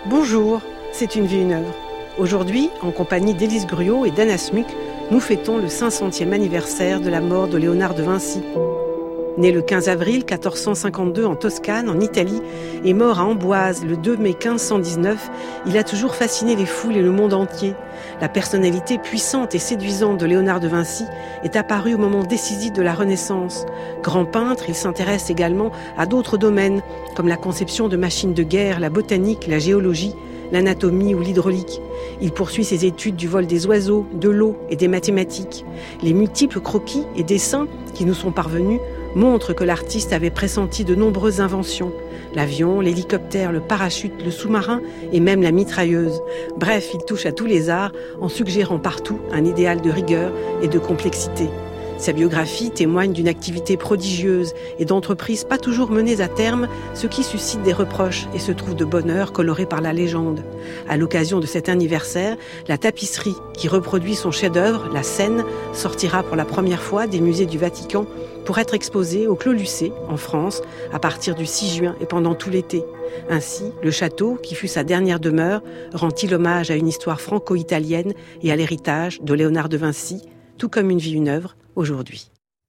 Bonjour, c'est Une vie, une œuvre. Aujourd'hui, en compagnie d'Élise Gruau et d'Anna Smuck, nous fêtons le 500e anniversaire de la mort de Léonard de Vinci. Né le 15 avril 1452 en Toscane, en Italie, et mort à Amboise le 2 mai 1519, il a toujours fasciné les foules et le monde entier. La personnalité puissante et séduisante de Léonard de Vinci est apparue au moment décisif de la Renaissance. Grand peintre, il s'intéresse également à d'autres domaines, comme la conception de machines de guerre, la botanique, la géologie, l'anatomie ou l'hydraulique. Il poursuit ses études du vol des oiseaux, de l'eau et des mathématiques. Les multiples croquis et dessins qui nous sont parvenus montrent que l'artiste avait pressenti de nombreuses inventions. L'avion, l'hélicoptère, le parachute, le sous-marin et même la mitrailleuse. Bref, il touche à tous les arts en suggérant partout un idéal de rigueur et de complexité. Sa biographie témoigne d'une activité prodigieuse et d'entreprises pas toujours menées à terme, ce qui suscite des reproches et se trouve de bonne heure coloré par la légende. À l'occasion de cet anniversaire, la tapisserie qui reproduit son chef-d'œuvre, la Scène, sortira pour la première fois des musées du Vatican pour être exposée au Clos Lucé, en France, à partir du 6 juin et pendant tout l'été. Ainsi, le château, qui fut sa dernière demeure, rend-il hommage à une histoire franco-italienne et à l'héritage de Léonard de Vinci, tout comme Une vie, une œuvre, aujourd'hui.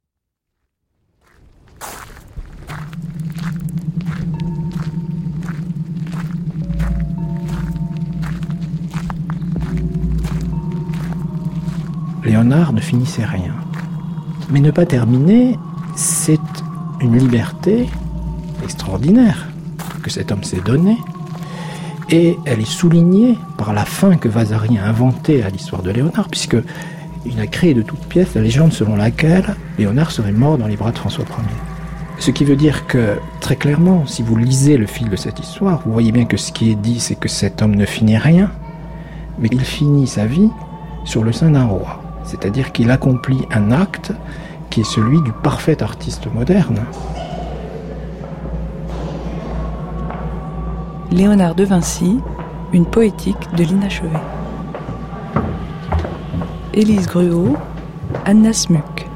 Léonard ne finissait rien. Mais ne pas terminer, c'est une liberté extraordinaire que cet homme s'est donnée. Et elle est soulignée par la fin que Vasari a inventée à l'histoire de Léonard, puisque il a créé de toutes pièces la légende selon laquelle Léonard serait mort dans les bras de François Ier. Ce qui veut dire que, très clairement, si vous lisez le fil de cette histoire, vous voyez bien que ce qui est dit, c'est que cet homme ne finit rien, mais qu'il finit sa vie sur le sein d'un roi. C'est-à-dire qu'il accomplit un acte qui est celui du parfait artiste moderne. Léonard de Vinci, une poétique de l'inachevé. Élise Gruau, Anna Smuck.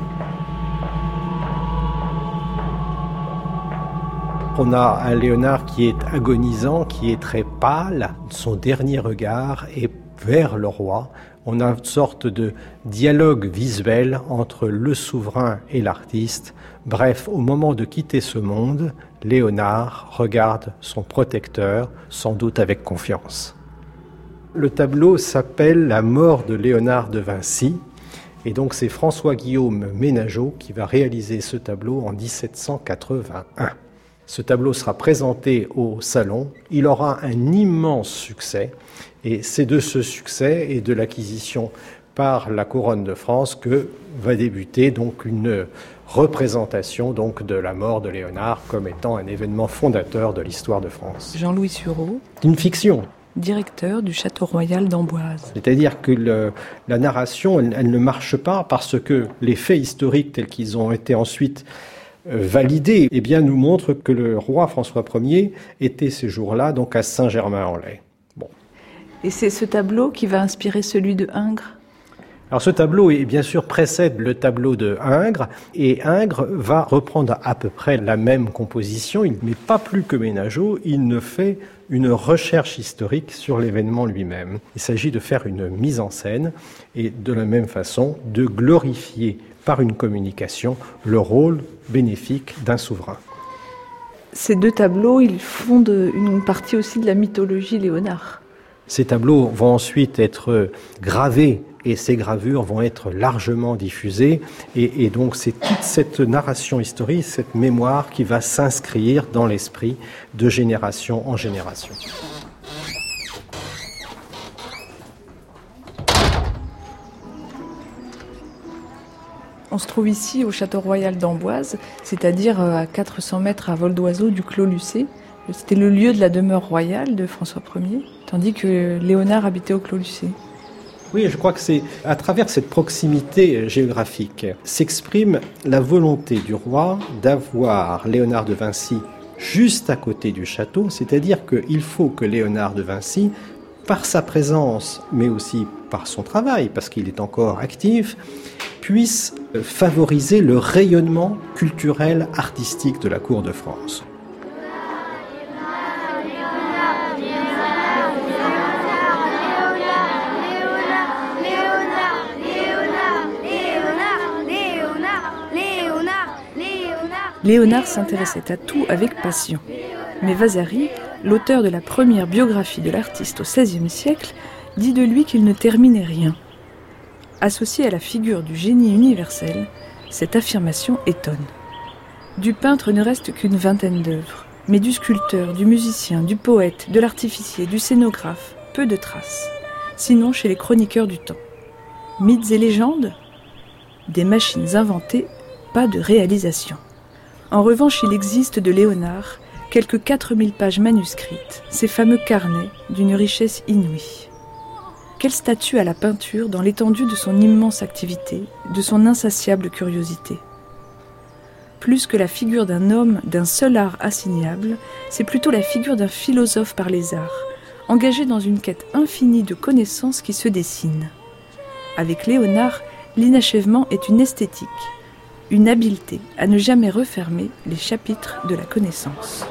On a un Léonard qui est agonisant, qui est très pâle. Son dernier regard est vers le roi. On a une sorte de dialogue visuel entre le souverain et l'artiste. Bref, au moment de quitter ce monde, Léonard regarde son protecteur, sans doute avec confiance. Le tableau s'appelle « La mort de Léonard de Vinci ». Et donc c'est François-Guillaume Ménageot qui va réaliser ce tableau en 1781. Ce tableau sera présenté au Salon. Il aura un immense succès. Et c'est de ce succès et de l'acquisition par la Couronne de France que va débuter donc une représentation donc de la mort de Léonard comme étant un événement fondateur de l'histoire de France. Jean-Louis Sureau. Une fiction. Directeur du Château Royal d'Amboise. C'est-à-dire que la narration, elle ne marche pas parce que les faits historiques tels qu'ils ont été ensuite validés, eh bien, nous montrent que le roi François Ier était ces jours-là donc à Saint-Germain-en-Laye. Et c'est ce tableau qui va inspirer celui de Ingres ? Alors ce tableau, bien sûr, précède le tableau de Ingres, et Ingres va reprendre à peu près la même composition, mais pas plus que Ménageot, il ne fait une recherche historique sur l'événement lui-même. Il s'agit de faire une mise en scène, et de la même façon, de glorifier par une communication le rôle bénéfique d'un souverain. Ces deux tableaux, ils fondent une partie aussi de la mythologie Léonard. Ces tableaux vont ensuite être gravés et ces gravures vont être largement diffusées. Et donc c'est toute cette narration historique, cette mémoire qui va s'inscrire dans l'esprit de génération en génération. On se trouve ici au Château Royal d'Amboise, c'est-à-dire à 400 mètres à vol d'oiseau du Clos Lucé. C'était le lieu de la demeure royale de François Ier, tandis que Léonard habitait au Clos Lucé. Oui, je crois que c'est à travers cette proximité géographique s'exprime la volonté du roi d'avoir Léonard de Vinci juste à côté du château, c'est-à-dire qu'il faut que Léonard de Vinci, par sa présence, mais aussi par son travail, parce qu'il est encore actif, puisse favoriser le rayonnement culturel, artistique de la cour de France. Léonard s'intéressait à tout avec passion. Mais Vasari, l'auteur de la première biographie de l'artiste au XVIe siècle, dit de lui qu'il ne terminait rien. Associée à la figure du génie universel, cette affirmation étonne. Du peintre ne reste qu'une vingtaine d'œuvres, mais du sculpteur, du musicien, du poète, de l'artificier, du scénographe, peu de traces, sinon chez les chroniqueurs du temps. Mythes et légendes ? Des machines inventées, pas de réalisation. En revanche, il existe de Léonard quelques 4000 pages manuscrites, ces fameux carnets d'une richesse inouïe. Quel statut a la peinture dans l'étendue de son immense activité, de son insatiable curiosité ? Plus que la figure d'un homme d'un seul art assignable, c'est plutôt la figure d'un philosophe par les arts, engagé dans une quête infinie de connaissances qui se dessine. Avec Léonard, l'inachèvement est une esthétique, une habileté à ne jamais refermer les chapitres de la connaissance.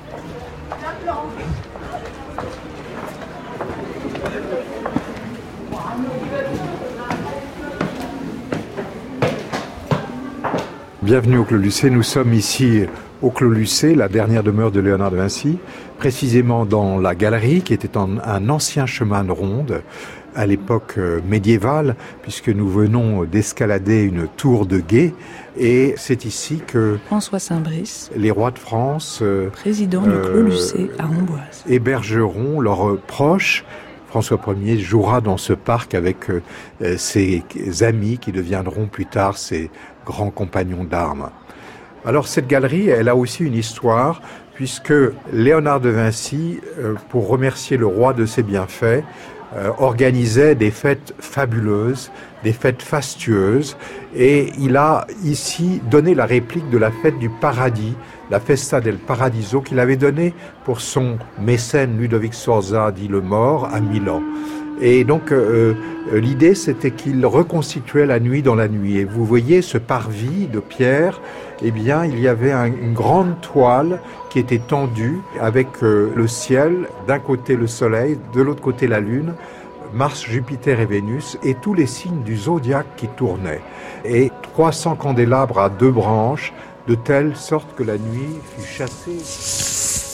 Bienvenue au Clos Lucé. Nous sommes ici au Clos Lucé, la dernière demeure de Léonard de Vinci, précisément dans la galerie qui était un ancien chemin de ronde à l'époque médiévale, puisque nous venons d'escalader une tour de guet. Et c'est ici que François Saint-Brice, les rois de France, président du Clos Lucé à Amboise, hébergeront leurs proches. François Ier jouera dans ce parc avec ses amis qui deviendront plus tard ses grands compagnons d'armes. Alors cette galerie, elle a aussi une histoire, puisque Léonard de Vinci, pour remercier le roi de ses bienfaits, organisait des fêtes fabuleuses, des fêtes fastueuses, et il a ici donné la réplique de la fête du paradis, la Festa del Paradiso, qu'il avait donnée pour son mécène Ludovic Sforza, dit le mort, à Milan. Et donc l'idée, c'était qu'il reconstituait la nuit dans la nuit. Et vous voyez ce parvis de pierre, eh bien il y avait une grande toile qui était tendue avec le ciel, d'un côté le soleil, de l'autre côté la lune, Mars, Jupiter et Vénus, et tous les signes du zodiaque qui tournaient. Et 300 candélabres à 2 branches, de telle sorte que la nuit fut chassée.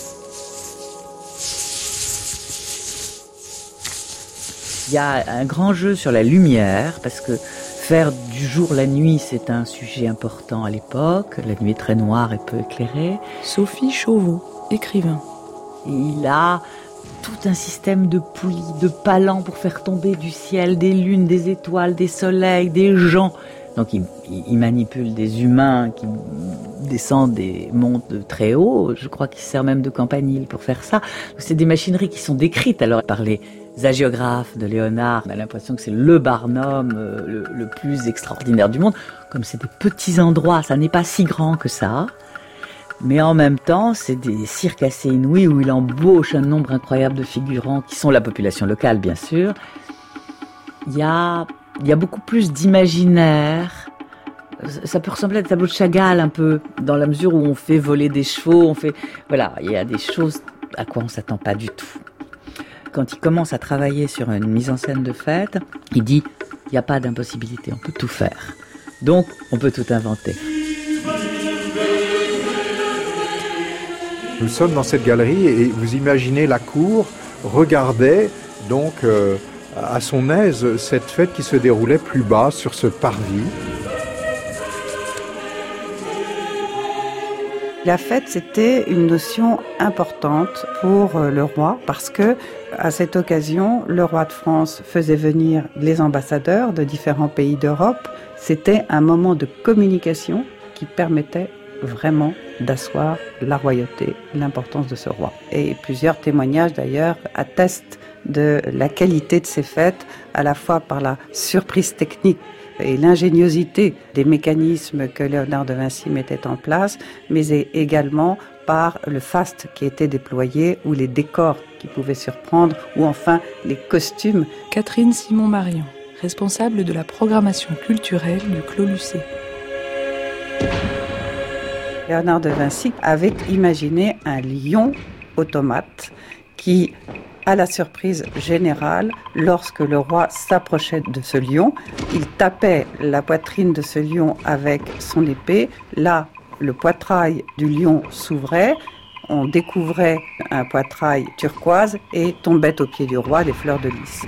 Il y a un grand jeu sur la lumière, parce que faire du jour la nuit, c'est un sujet important à l'époque. La nuit est très noire et peu éclairée. Sophie Chauveau, écrivain. Et il a tout un système de poulies, de palans pour faire tomber du ciel des lunes, des étoiles, des soleils, des gens. Donc il manipule des humains qui descendent et montent très haut. Je crois qu'il sert même de campanile pour faire ça. C'est des machineries qui sont décrites alors par les hagiographes de Léonard. On a l'impression que c'est le Barnum le plus extraordinaire du monde. Comme c'est des petits endroits, ça n'est pas si grand que ça. Mais en même temps, c'est des cirques assez inouïs où il embauche un nombre incroyable de figurants qui sont la population locale, bien sûr. Il y a beaucoup plus d'imaginaire. Ça peut ressembler à des tableaux de Chagall un peu, dans la mesure où on fait voler des chevaux, voilà, il y a des choses à quoi on s'attend pas du tout. Quand il commence à travailler sur une mise en scène de fête, il dit il n'y a pas d'impossibilité, on peut tout faire. Donc, on peut tout inventer. Nous sommes dans cette galerie et vous imaginez la cour regardait donc à son aise cette fête qui se déroulait plus bas sur ce parvis. La fête, c'était une notion importante pour le roi parce que, à cette occasion, le roi de France faisait venir les ambassadeurs de différents pays d'Europe. C'était un moment de communication qui permettait vraiment d'asseoir la royauté, l'importance de ce roi. Et plusieurs témoignages d'ailleurs attestent de la qualité de ces fêtes, à la fois par la surprise technique et l'ingéniosité des mécanismes que Léonard de Vinci mettait en place, mais également par le faste qui était déployé, ou les décors qui pouvaient surprendre, ou enfin les costumes. Catherine Simon-Marion, responsable de la programmation culturelle du Clos Lucé. Léonard de Vinci avait imaginé un lion automate qui, à la surprise générale, lorsque le roi s'approchait de ce lion, il tapait la poitrine de ce lion avec son épée. Là, le poitrail du lion s'ouvrait, on découvrait un poitrail turquoise et tombaient aux pieds du roi des fleurs de lys.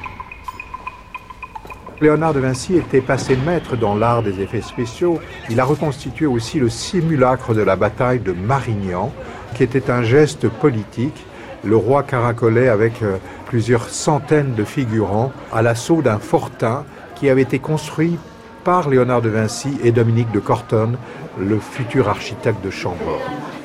Léonard de Vinci était passé maître dans l'art des effets spéciaux. Il a reconstitué aussi le simulacre de la bataille de Marignan, qui était un geste politique. Le roi caracolait avec plusieurs centaines de figurants à l'assaut d'un fortin qui avait été construit par Léonard de Vinci et Dominique de Cortone, le futur architecte de Chambord.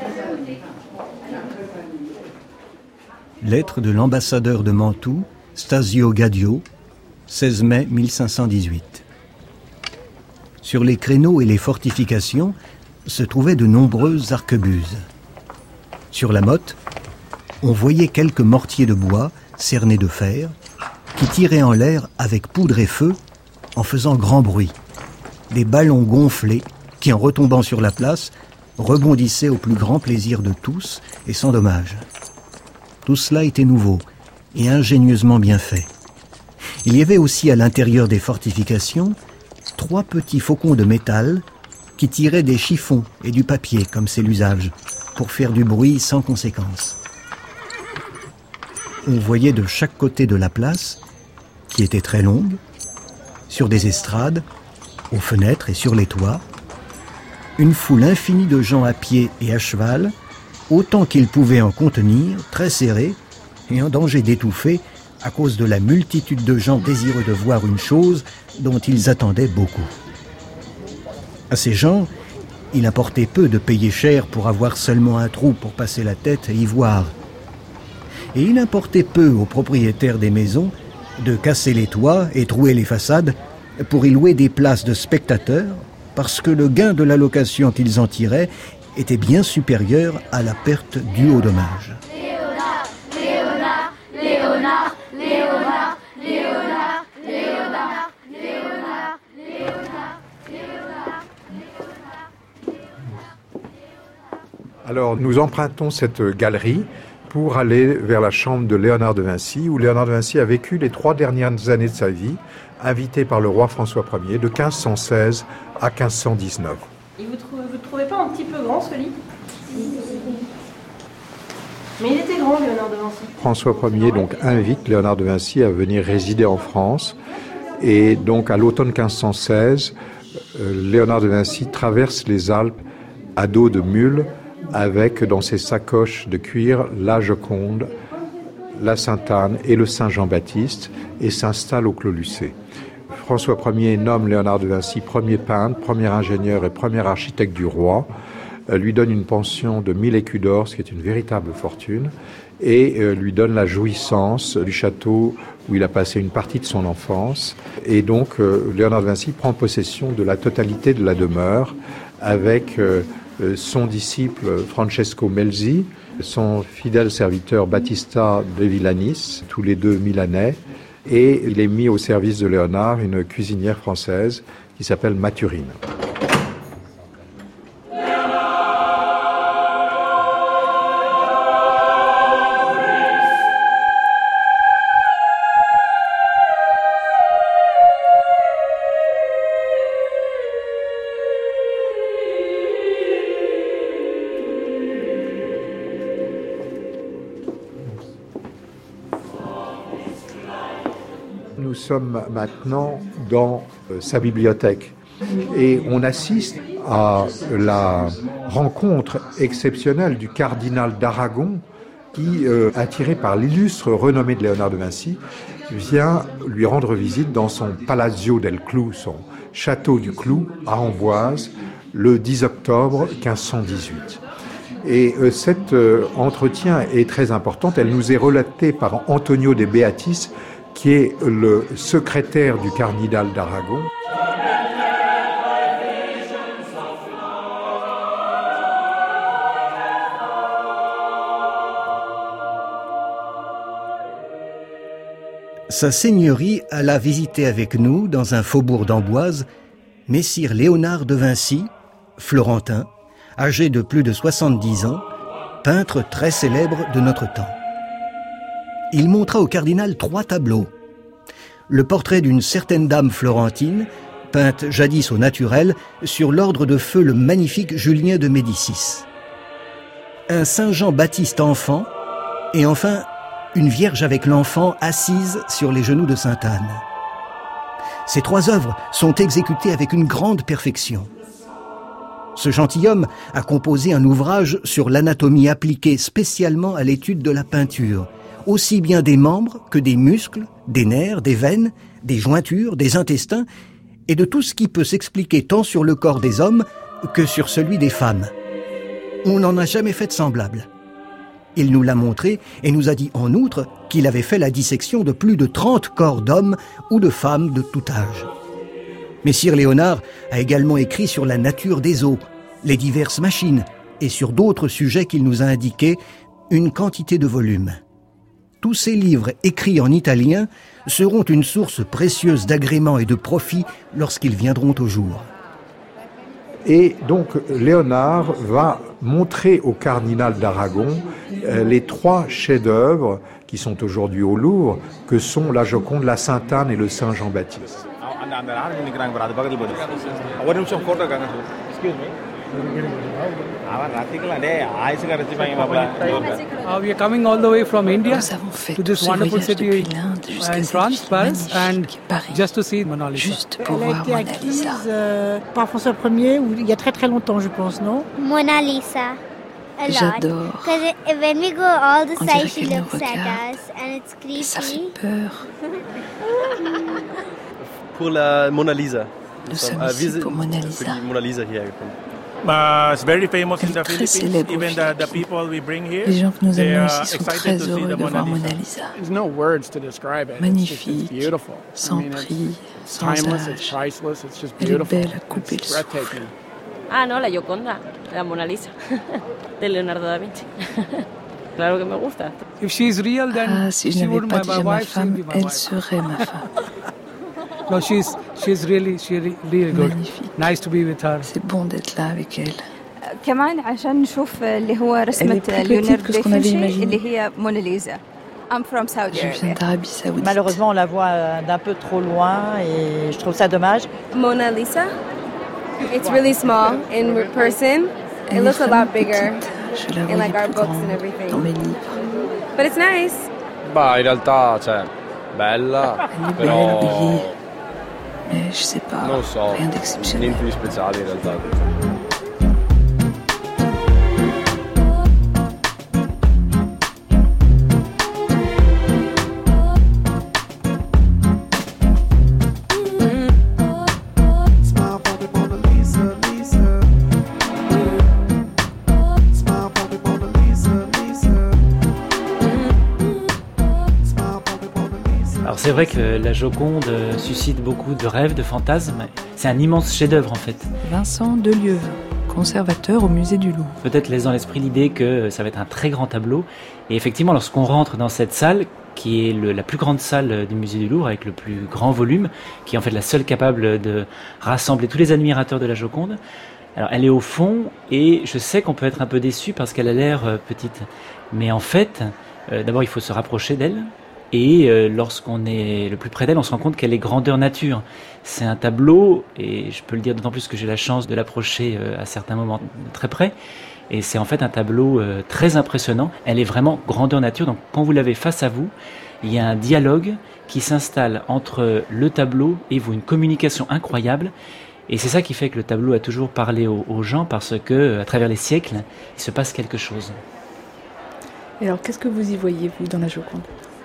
Lettre de l'ambassadeur de Mantoue, Stasio Gadio, 16 mai 1518. Sur les créneaux et les fortifications se trouvaient de nombreuses arquebuses. Sur la motte, on voyait quelques mortiers de bois cernés de fer qui tiraient en l'air avec poudre et feu en faisant grand bruit. Des ballons gonflés qui, en retombant sur la place, rebondissaient au plus grand plaisir de tous et sans dommage. Tout cela était nouveau et ingénieusement bien fait. Il y avait aussi à l'intérieur des fortifications 3 petits faucons de métal qui tiraient des chiffons et du papier, comme c'est l'usage, pour faire du bruit sans conséquence. On voyait de chaque côté de la place, qui était très longue, sur des estrades, aux fenêtres et sur les toits, une foule infinie de gens à pied et à cheval, autant qu'ils pouvaient en contenir, très serrés et en danger d'étouffer à cause de la multitude de gens désireux de voir une chose dont ils attendaient beaucoup. À ces gens, il importait peu de payer cher pour avoir seulement un trou pour passer la tête et y voir. Et il importait peu aux propriétaires des maisons de casser les toits et trouer les façades pour y louer des places de spectateurs, parce que le gain de la location qu'ils en tiraient était bien supérieur à la perte due au dommage. Léonard, Léonard, Léonard, Léonard, Léonard, Léonard, Léonard, Léonard, Léonard, Léonard. Alors, nous empruntons cette galerie pour aller vers la chambre de Léonard de Vinci, où Léonard de Vinci a vécu les 3 dernières années de sa vie, invité par le roi François Ier de 1516 à 1519. Et vous ne trouvez pas un petit peu grand ce lit ? Mais il était grand, Léonard de Vinci. François Ier donc invite Léonard de Vinci à venir résider en France. Et donc à l'automne 1516, Léonard de Vinci traverse les Alpes à dos de mule, avec dans ses sacoches de cuir la Joconde, la Sainte-Anne et le Saint Jean-Baptiste, et s'installe au Clos Lucé. François Ier nomme Léonard de Vinci premier peintre, premier ingénieur et premier architecte du roi, lui donne une pension de 1000 écus d'or, ce qui est une véritable fortune, et lui donne la jouissance du château où il a passé une partie de son enfance. Et donc Léonard de Vinci prend possession de la totalité de la demeure avec son disciple Francesco Melzi, son fidèle serviteur Battista de Villanis, tous les deux milanais, et il est mis au service de Léonard une cuisinière française qui s'appelle Mathurine. Nous sommes maintenant dans sa bibliothèque et on assiste à la rencontre exceptionnelle du cardinal d'Aragon qui, attiré par l'illustre renommée de Léonard de Vinci, vient lui rendre visite dans son Palazzo del Clou, son château du Clou à Amboise, le 10 octobre 1518. Et cet entretien est très important. Elle nous est relatée par Antonio de Beatis, qui est le secrétaire du cardinal d'Aragon. Sa Seigneurie alla visiter avec nous, dans un faubourg d'Amboise, Messire Léonard de Vinci, florentin, âgé de plus de 70 ans, peintre très célèbre de notre temps. Il montra au cardinal 3 tableaux. Le portrait d'une certaine dame florentine, peinte jadis au naturel sur l'ordre de feu le magnifique Julien de Médicis. Un Saint Jean-Baptiste enfant, et enfin une Vierge avec l'enfant assise sur les genoux de Sainte Anne. Ces 3 œuvres sont exécutées avec une grande perfection. Ce gentilhomme a composé un ouvrage sur l'anatomie appliquée spécialement à l'étude de la peinture, aussi bien des membres que des muscles, des nerfs, des veines, des jointures, des intestins, et de tout ce qui peut s'expliquer tant sur le corps des hommes que sur celui des femmes. On n'en a jamais fait de semblable. Il nous l'a montré et nous a dit en outre qu'il avait fait la dissection de plus de 30 corps d'hommes ou de femmes de tout âge. Messire Léonard a également écrit sur la nature des os, les diverses machines et sur d'autres sujets qu'il nous a indiqués une quantité de volumes. Tous ces livres écrits en italien seront une source précieuse d'agrément et de profit lorsqu'ils viendront au jour. Et donc Léonard va montrer au cardinal d'Aragon les 3 chefs-d'œuvre qui sont aujourd'hui au Louvre, que sont la Joconde, la Sainte Anne et le Saint Jean-Baptiste. We are coming all the way from India Nous avons fait to tout this ce wonderful voyage city depuis l'Inde jusqu'à in cette France, ville Paris, and magnifique, Paris, just to see Mona Lisa. juste pour Elle a voir été Mona acquise Lisa. par François Ier il y a très très longtemps, je pense, non? Mona Lisa. A lot. J'adore. Because when we go all the On dirait sides, she qu'elle nous looks at regarde. us and it's Et ça fait creepy. peur. Pour la Mona Lisa. Nous sommes ici pour Mona Lisa. Mona Lisa here. It's very famous in the Très Philippines. célèbre aux Even the people we bring here, Les gens que nous they amenons are ici sont excited très to see heureux the de Mona voir Mona Lisa. Lisa. There's no words to describe it. Magnifique, It's beautiful. sans I mean, prix, it's sans timeless, it's âge. priceless, it's just Elle est beautiful. belle à couper le It's souffle. breathtaking. Ah, no, la Gioconda, la Mona Lisa, de Leonardo da Vinci. Claro que me gusta. If she's real, then Ah, si je she n'avais would pas be déjà my ma wife, she'd femme, be my elle wife. serait ma femme. No, she's really good. Magnifique. Nice to be with her. C'est bon d'être là avec elle. كمان عشان نشوف اللي هو Elle est رسمة plus petite ليوناردو que ce qu'on avait دافنشي imaginé. اللي هي موناليزا. I'm from Saudi Je viens Arabia. d'Arabie Saoudite. Malheureusement, on la voit d'un peu trop loin et je trouve ça dommage. Mona Lisa. It's really small in person. It looks a lot bigger Je la in voyais like our plus books grande and everything. dans mes livres. But it's nice. Bah, in realtà, cioè, bella, Elle est belle, però oui. Mais je sais pas, non so, rien d'exceptionnel. niente di speciale in realtà. Alors c'est vrai que la Joconde suscite beaucoup de rêves, de fantasmes. C'est un immense chef-d'œuvre en fait. Vincent Delieuvre, conservateur au musée du Louvre. Peut-être laisse dans l'esprit l'idée que ça va être un très grand tableau. Et effectivement, lorsqu'on rentre dans cette salle, qui est la plus grande salle du musée du Louvre, avec le plus grand volume, qui est en fait la seule capable de rassembler tous les admirateurs de la Joconde. Alors elle est au fond, et je sais qu'on peut être un peu déçu parce qu'elle a l'air petite. Mais en fait, d'abord il faut se rapprocher d'elle. Et lorsqu'on est le plus près d'elle, on se rend compte qu'elle est grandeur nature. C'est un tableau, et je peux le dire d'autant plus que j'ai la chance de l'approcher à certains moments de très près. Et c'est en fait un tableau très impressionnant. Elle est vraiment grandeur nature. Donc quand vous l'avez face à vous, il y a un dialogue qui s'installe entre le tableau et vous, une communication incroyable. Et c'est ça qui fait que le tableau a toujours parlé aux gens, parce que à travers les siècles, il se passe quelque chose. Et alors, qu'est-ce que vous y voyez, vous, dans la Joconde ?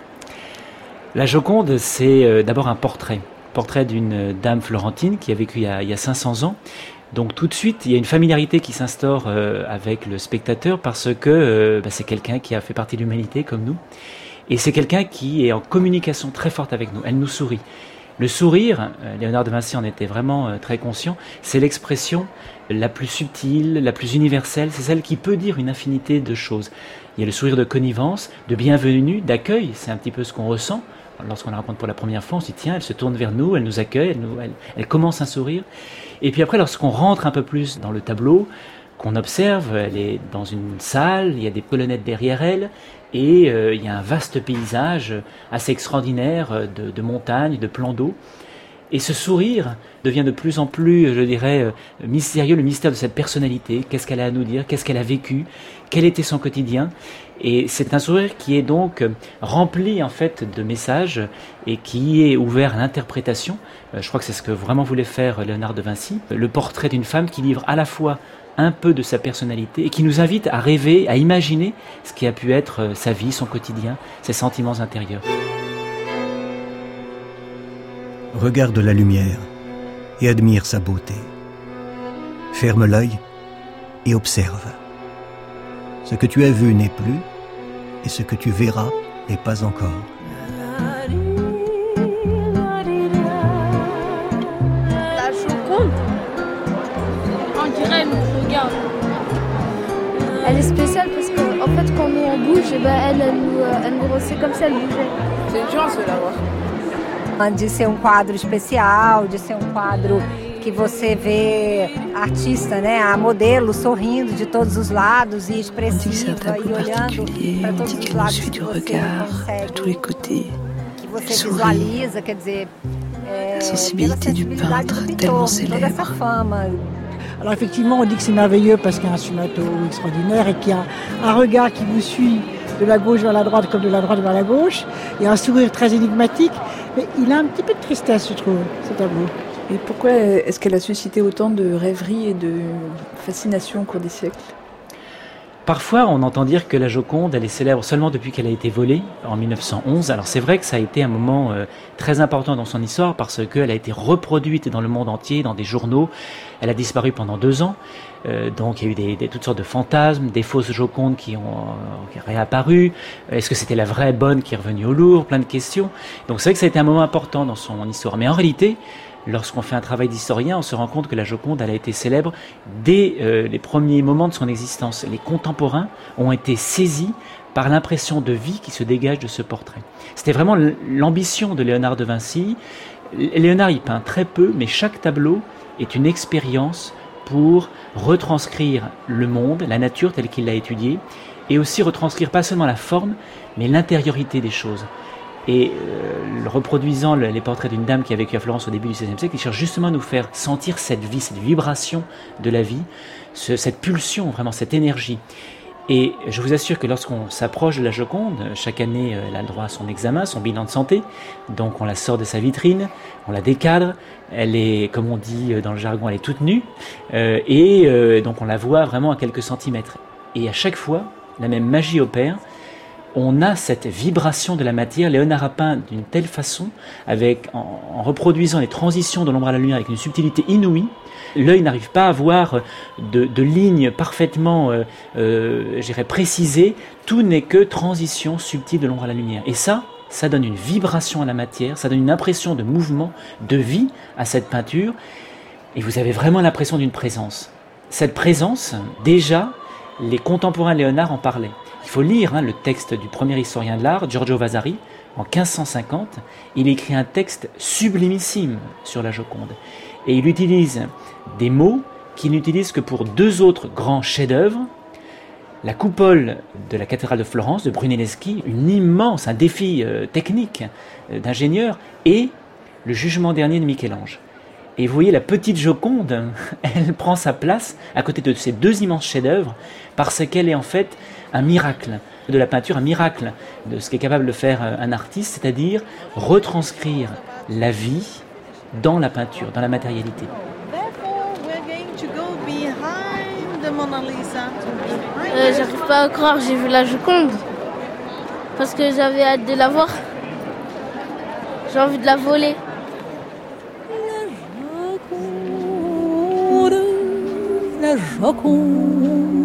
La Joconde, c'est d'abord un portrait d'une dame florentine qui a vécu il y a 500 ans. Donc tout de suite, il y a une familiarité qui s'instaure avec le spectateur, parce que c'est quelqu'un qui a fait partie de l'humanité comme nous. Et c'est quelqu'un qui est en communication très forte avec nous. Elle nous sourit. Le sourire, Léonard de Vinci en était vraiment très conscient, c'est l'expression la plus subtile, la plus universelle, c'est celle qui peut dire une infinité de choses. Il y a le sourire de connivence, de bienvenue, d'accueil, c'est un petit peu ce qu'on ressent. Lorsqu'on la rencontre pour la première fois, on se dit tiens, elle se tourne vers nous, elle nous accueille, elle commence un sourire. Et puis après, lorsqu'on rentre un peu plus dans le tableau, qu'on observe, elle est dans une salle, il y a des colonnettes derrière elle, et il y a un vaste paysage assez extraordinaire de montagnes, de plans d'eau. Et ce sourire devient de plus en plus, je dirais, mystérieux, le mystère de cette personnalité. Qu'est-ce qu'elle a à nous dire? Qu'est-ce qu'elle a vécu? Quel était son quotidien? Et c'est un sourire qui est donc rempli en fait de messages et qui est ouvert à l'interprétation. Je crois que c'est ce que vraiment voulait faire Léonard de Vinci. Le portrait d'une femme qui livre à la fois un peu de sa personnalité et qui nous invite à rêver, à imaginer ce qui a pu être sa vie, son quotidien, ses sentiments intérieurs. Regarde la lumière et admire sa beauté. Ferme l'œil et observe. Ce que tu as vu n'est plus, et ce que tu verras n'est pas encore. La Joconde, on dirait, elle nous regarde. Elle est spéciale parce qu'en fait, quand nous on bouge, elle nous c'est comme ça, elle bougeait. C'est une chance de la voir. De ser quadro especial, de ser quadro que você vê artista, né, a modelo sorrindo de todos os lados e expressiva e olhando para todos os lados que você consegue, tous les côtés, que você visualiza, quer dizer, la sensibilité du peintre tellement célèbre. Toda essa fama. Alors effectivement, on dit que c'est merveilleux parce qu'il y a un sfumato extraordinaire et qu'il y a un regard qui vous suit de la gauche vers la droite comme de la droite vers la gauche. Il y a un sourire très énigmatique, mais il a un petit peu de tristesse, je trouve, ce tableau. Et pourquoi est-ce qu'elle a suscité autant de rêveries et de fascination au cours des siècles? Parfois, on entend dire que la Joconde, elle est célèbre seulement depuis qu'elle a été volée en 1911. Alors c'est vrai que ça a été un moment très important dans son histoire parce qu'elle a été reproduite dans le monde entier, dans des journaux. Elle a disparu pendant 2 ans. Donc il y a eu toutes sortes de fantasmes, des fausses Jocondes qui ont réapparu. Est-ce que c'était la vraie bonne qui est revenue au Louvre? Plein de questions. Donc c'est vrai que ça a été un moment important dans son histoire. Mais en réalité, lorsqu'on fait un travail d'historien, on se rend compte que la Joconde, elle a été célèbre dès les premiers moments de son existence. Les contemporains ont été saisis par l'impression de vie qui se dégage de ce portrait. C'était vraiment l'ambition de Léonard de Vinci. Léonard, il peint très peu, mais chaque tableau est une expérience pour retranscrire le monde, la nature telle qu'il l'a étudiée, et aussi retranscrire pas seulement la forme, mais l'intériorité des choses. Et reproduisant les portraits d'une dame qui a vécu à Florence au début du XVIe siècle, il cherche justement à nous faire sentir cette vie, cette vibration de la vie, cette pulsion, vraiment cette énergie. Et je vous assure que lorsqu'on s'approche de la Joconde, chaque année elle a le droit à son examen, son bilan de santé, donc on la sort de sa vitrine, on la décadre, elle est, comme on dit dans le jargon, elle est toute nue, et donc on la voit vraiment à quelques centimètres. Et à chaque fois, la même magie opère. On a cette vibration de la matière. Léonard a peint d'une telle façon, en reproduisant les transitions de l'ombre à la lumière avec une subtilité inouïe. L'œil n'arrive pas à voir de lignes parfaitement précisées. Tout n'est que transition subtile de l'ombre à la lumière. Et ça donne une vibration à la matière, ça donne une impression de mouvement, de vie à cette peinture. Et vous avez vraiment l'impression d'une présence. Cette présence, déjà, les contemporains de Léonard en parlaient. Il faut lire le texte du premier historien de l'art, Giorgio Vasari, en 1550. Il écrit un texte sublimissime sur la Joconde. Et il utilise des mots qu'il n'utilise que pour 2 autres grands chefs-d'œuvre. La coupole de la cathédrale de Florence, de Brunelleschi, un défi technique d'ingénieur, et le Jugement dernier de Michel-Ange. Et vous voyez, la petite Joconde, elle prend sa place à côté de ces 2 immenses chefs-d'œuvre parce qu'elle est en fait un miracle de la peinture, un miracle de ce qu'est capable de faire un artiste, c'est-à-dire retranscrire la vie dans la peinture, dans la matérialité. J'arrive pas à croire, j'ai vu la Joconde parce que j'avais hâte de la voir. J'ai envie de la voler. La Joconde.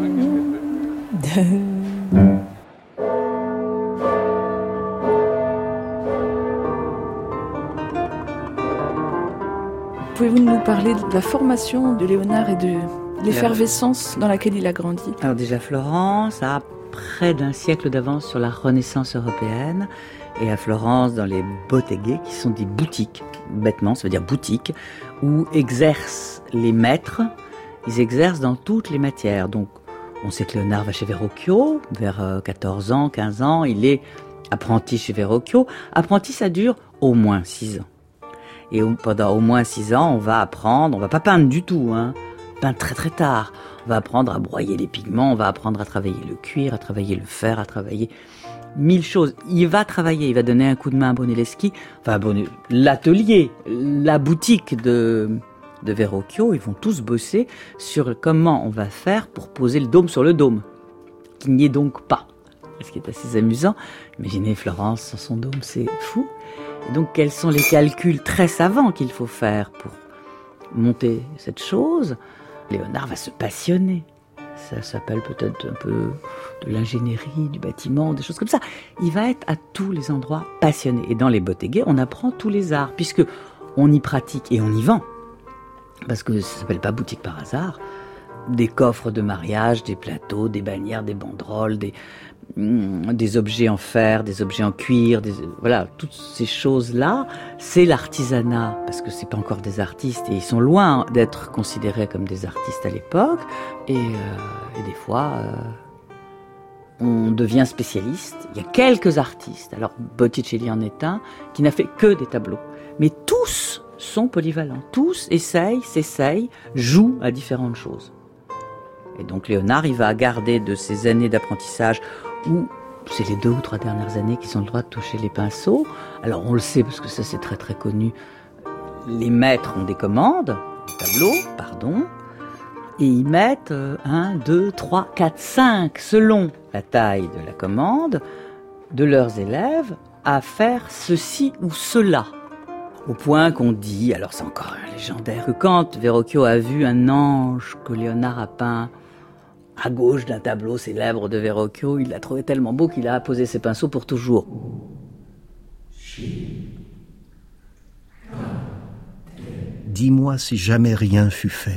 Pouvez-vous nous parler de la formation de Léonard et de l'effervescence dans laquelle il a grandi? Alors déjà, Florence a près d'un siècle d'avance sur la Renaissance européenne. Et à Florence, dans les botteghe, qui sont des boutiques, bêtement, ça veut dire boutique, où exercent les maîtres. Ils exercent dans toutes les matières. Donc, on sait que Léonard va chez Verrocchio, vers 14 ans, 15 ans. Il est apprenti chez Verrocchio. Apprenti, ça dure au moins 6 ans. Et pendant au moins 6 ans, on va pas peindre du tout, peindre très très tard. On va apprendre à broyer les pigments, on va apprendre à travailler le cuir, à travailler le fer, à travailler 1000 choses. Il va travailler, il va donner un coup de main à Brunelleschi, l'atelier, la boutique de Verrocchio, ils vont tous bosser sur comment on va faire pour poser le dôme sur le dôme, qu'il n'y ait donc pas. Ce qui est assez amusant, imaginez Florence sans son dôme, c'est fou. Et donc quels sont les calculs très savants qu'il faut faire pour monter cette chose? Léonard va se passionner. Ça s'appelle peut-être un peu de l'ingénierie, du bâtiment, des choses comme ça. Il va être à tous les endroits passionné. Et dans les bottegues, on apprend tous les arts, puisque on y pratique et on y vend. Parce que ça s'appelle pas boutique par hasard. Des coffres de mariage, des plateaux, des bannières, des banderoles, des objets en fer, des objets en cuir, voilà, toutes ces choses-là, c'est l'artisanat, parce que c'est pas encore des artistes, et ils sont loin d'être considérés comme des artistes à l'époque, et des fois, on devient spécialiste. Il y a quelques artistes, alors Botticelli en est un, qui n'a fait que des tableaux, mais tous sont polyvalents, tous s'essayent, jouent à différentes choses. Et donc Léonard, il va garder de ces années d'apprentissage où c'est les 2 ou 3 dernières années qu'ils ont le droit de toucher les pinceaux. Alors on le sait parce que ça c'est très très connu. Les maîtres ont des commandes, des tableaux, et ils mettent 1, 2, 3, 4, 5 selon la taille de la commande de leurs élèves à faire ceci ou cela. Au point qu'on dit, alors c'est encore légendaire, que quand Verrocchio a vu un ange que Léonard a peint à gauche d'un tableau célèbre de Verrocchio, il l'a trouvé tellement beau qu'il a posé ses pinceaux pour toujours. Dis-moi si jamais rien fut fait.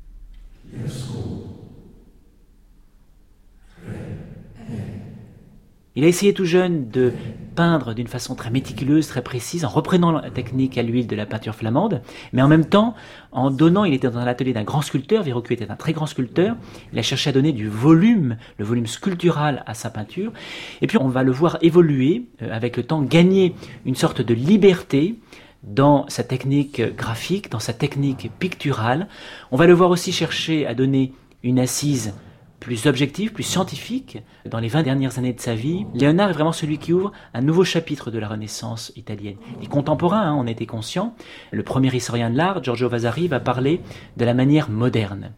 Il a essayé tout jeune de peindre d'une façon très méticuleuse, très précise, en reprenant la technique à l'huile de la peinture flamande, mais en même temps, en donnant, il était dans l'atelier d'un grand sculpteur, Verrocchio était un très grand sculpteur, il a cherché à donner du volume, le volume sculptural à sa peinture, et puis on va le voir évoluer, avec le temps, gagner une sorte de liberté dans sa technique graphique, dans sa technique picturale. On va le voir aussi chercher à donner une assise plus objectif, plus scientifique. Dans les 20 dernières années de sa vie, Léonard est vraiment celui qui ouvre un nouveau chapitre de la Renaissance italienne. Les contemporains, on était conscients. Le premier historien de l'art, Giorgio Vasari, va parler de la manière moderne.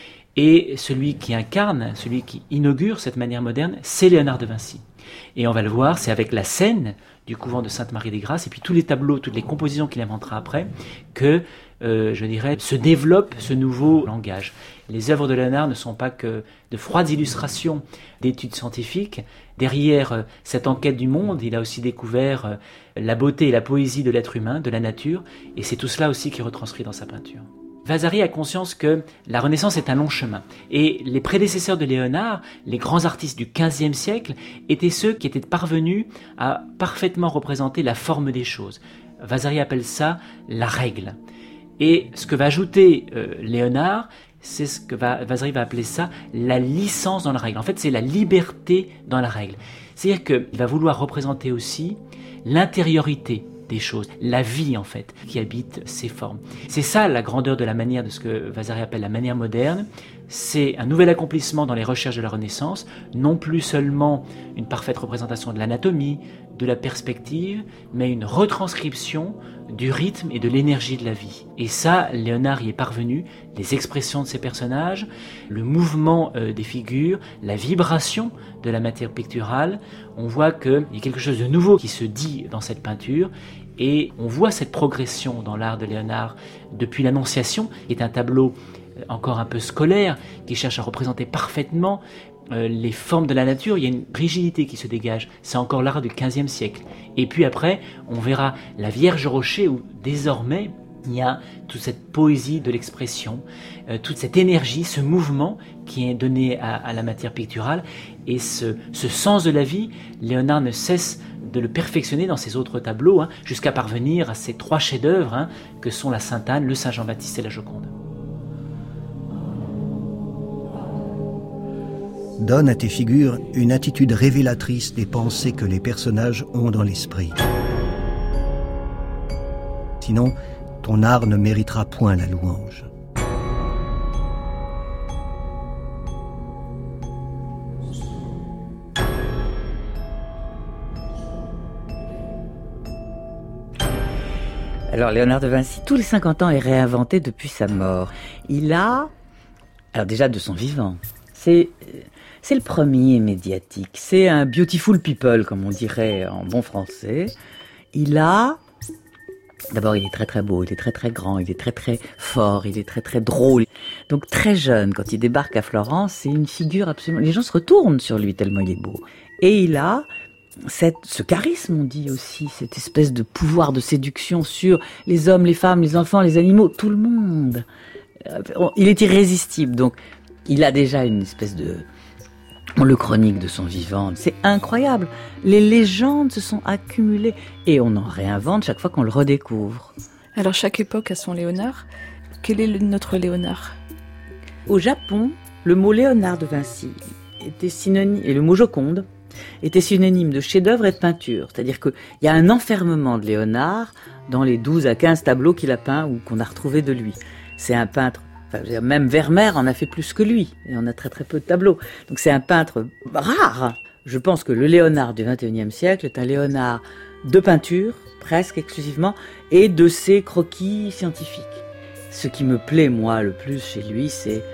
Et celui qui incarne, celui qui inaugure cette manière moderne, c'est Léonard de Vinci. Et on va le voir, c'est avec la scène du couvent de Sainte-Marie-des-Grâces et puis tous les tableaux, toutes les compositions qu'il inventera après, que, je dirais, se développe ce nouveau langage. Les œuvres de Léonard ne sont pas que de froides illustrations d'études scientifiques. Derrière cette enquête du monde, il a aussi découvert la beauté et la poésie de l'être humain, de la nature, et c'est tout cela aussi qui est retranscrit dans sa peinture. Vasari a conscience que la Renaissance est un long chemin. Et les prédécesseurs de Léonard, les grands artistes du XVe siècle, étaient ceux qui étaient parvenus à parfaitement représenter la forme des choses. Vasari appelle ça la règle. Et ce que va ajouter Léonard, c'est ce que Vasari va appeler ça la licence dans la règle. En fait, c'est la liberté dans la règle. C'est-à-dire qu'il va vouloir représenter aussi l'intériorité des choses, la vie en fait, qui habite ces formes. C'est ça la grandeur de la manière de ce que Vasari appelle la manière moderne. C'est un nouvel accomplissement dans les recherches de la Renaissance, non plus seulement une parfaite représentation de l'anatomie, de la perspective, mais une retranscription du rythme et de l'énergie de la vie. Et ça, Léonard y est parvenu, les expressions de ses personnages, le mouvement des figures, la vibration de la matière picturale. On voit qu'il y a quelque chose de nouveau qui se dit dans cette peinture, et on voit cette progression dans l'art de Léonard depuis l'Annonciation, qui est un tableau encore un peu scolaire, qui cherche à représenter parfaitement les formes de la nature. Il y a une rigidité qui se dégage, c'est encore l'art du XVe siècle. Et puis après, on verra la Vierge Rocher, où désormais il y a toute cette poésie de l'expression, toute cette énergie, ce mouvement qui est donné à la matière picturale, et ce sens de la vie, Léonard ne cesse de le perfectionner dans ses autres tableaux, jusqu'à parvenir à ces 3 chefs-d'œuvre que sont la Sainte-Anne, le Saint-Jean-Baptiste et la Joconde. Donne à tes figures une attitude révélatrice des pensées que les personnages ont dans l'esprit. Sinon, ton art ne méritera point la louange. Alors, Léonard de Vinci, tous les 50 ans, est réinventé depuis sa mort. Il a, alors déjà de son vivant, c'est le premier médiatique. C'est un beautiful people, comme on dirait en bon français. D'abord, il est très très beau, il est très très grand, il est très très fort, il est très très drôle. Donc très jeune, quand il débarque à Florence, c'est une figure absolument... Les gens se retournent sur lui tellement il est beau. Et il a ce charisme, on dit aussi, cette espèce de pouvoir de séduction sur les hommes, les femmes, les enfants, les animaux, tout le monde. Il est irrésistible, donc il a déjà une espèce de... On le chronique de son vivant, c'est incroyable. Les légendes se sont accumulées et on en réinvente chaque fois qu'on le redécouvre. Alors chaque époque a son Léonard. Quel est notre Léonard ? Au Japon, le mot Léonard de Vinci était synonyme, et le mot Joconde était synonyme de chef-d'œuvre et de peinture. C'est-à-dire qu'il y a un enfermement de Léonard dans les 12 à 15 tableaux qu'il a peints ou qu'on a retrouvés de lui. C'est un peintre, même Vermeer en a fait plus que lui, et on a très très peu de tableaux. Donc c'est un peintre rare. Je pense que le Léonard du XXIe siècle est un Léonard de peinture, presque exclusivement, et de ses croquis scientifiques. Ce qui me plaît, moi, le plus chez lui, c'est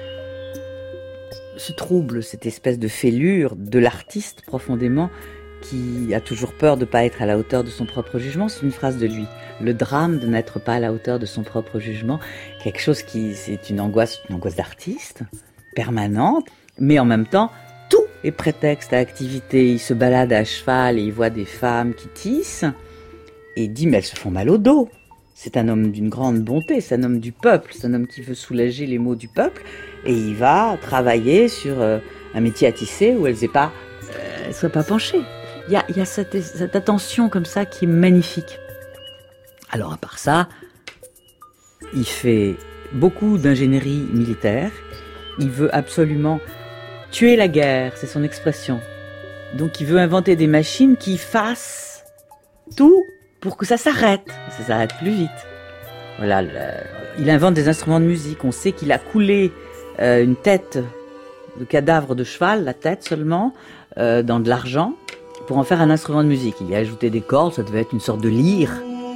ce trouble, cette espèce de fêlure de l'artiste profondément qui a toujours peur de ne pas être à la hauteur de son propre jugement. C'est une phrase de lui. Le drame de n'être pas à la hauteur de son propre jugement. Quelque chose c'est une angoisse d'artiste, permanente, mais en même temps, tout est prétexte à activité. Il se balade à cheval et il voit des femmes qui tissent et il dit, mais elles se font mal au dos. C'est un homme d'une grande bonté, c'est un homme du peuple, c'est un homme qui veut soulager les maux du peuple et il va travailler sur un métier à tisser où elles ne soient pas penchées. Il y a cette attention comme ça qui est magnifique. Alors à part ça, il fait beaucoup d'ingénierie militaire, il veut absolument tuer la guerre, c'est son expression. Donc il veut inventer des machines qui fassent tout pour que ça s'arrête plus vite. Voilà, il invente des instruments de musique. On sait qu'il a coulé une tête de cadavre de cheval, la tête seulement, dans de l'argent, pour en faire un instrument de musique. Il y a ajouté des cordes, ça devait être une sorte de lyre.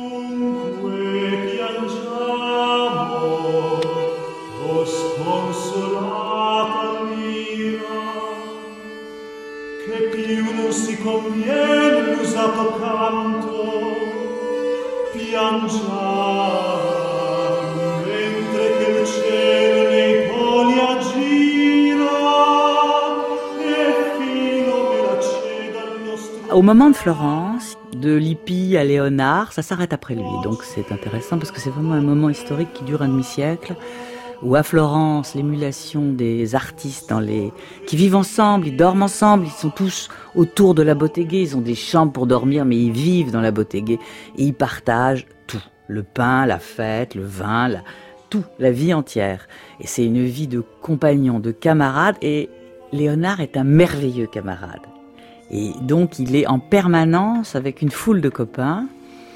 Au moment de Florence, de Lippi à Léonard, ça s'arrête après lui. Donc c'est intéressant parce que c'est vraiment un moment historique qui dure un demi-siècle, où à Florence, l'émulation des artistes qui vivent ensemble, ils dorment ensemble, ils sont tous autour de la Botteghe, ils ont des chambres pour dormir, mais ils vivent dans la Botteghe et ils partagent tout. Le pain, la fête, le vin, tout, la vie entière. Et c'est une vie de compagnons, de camarades, et Léonard est un merveilleux camarade. Et donc il est en permanence avec une foule de copains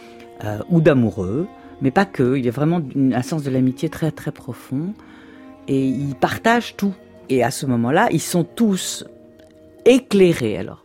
ou d'amoureux, mais pas que, il y a vraiment un sens de l'amitié très très profond, et ils partagent tout. Et à ce moment-là, ils sont tous éclairés alors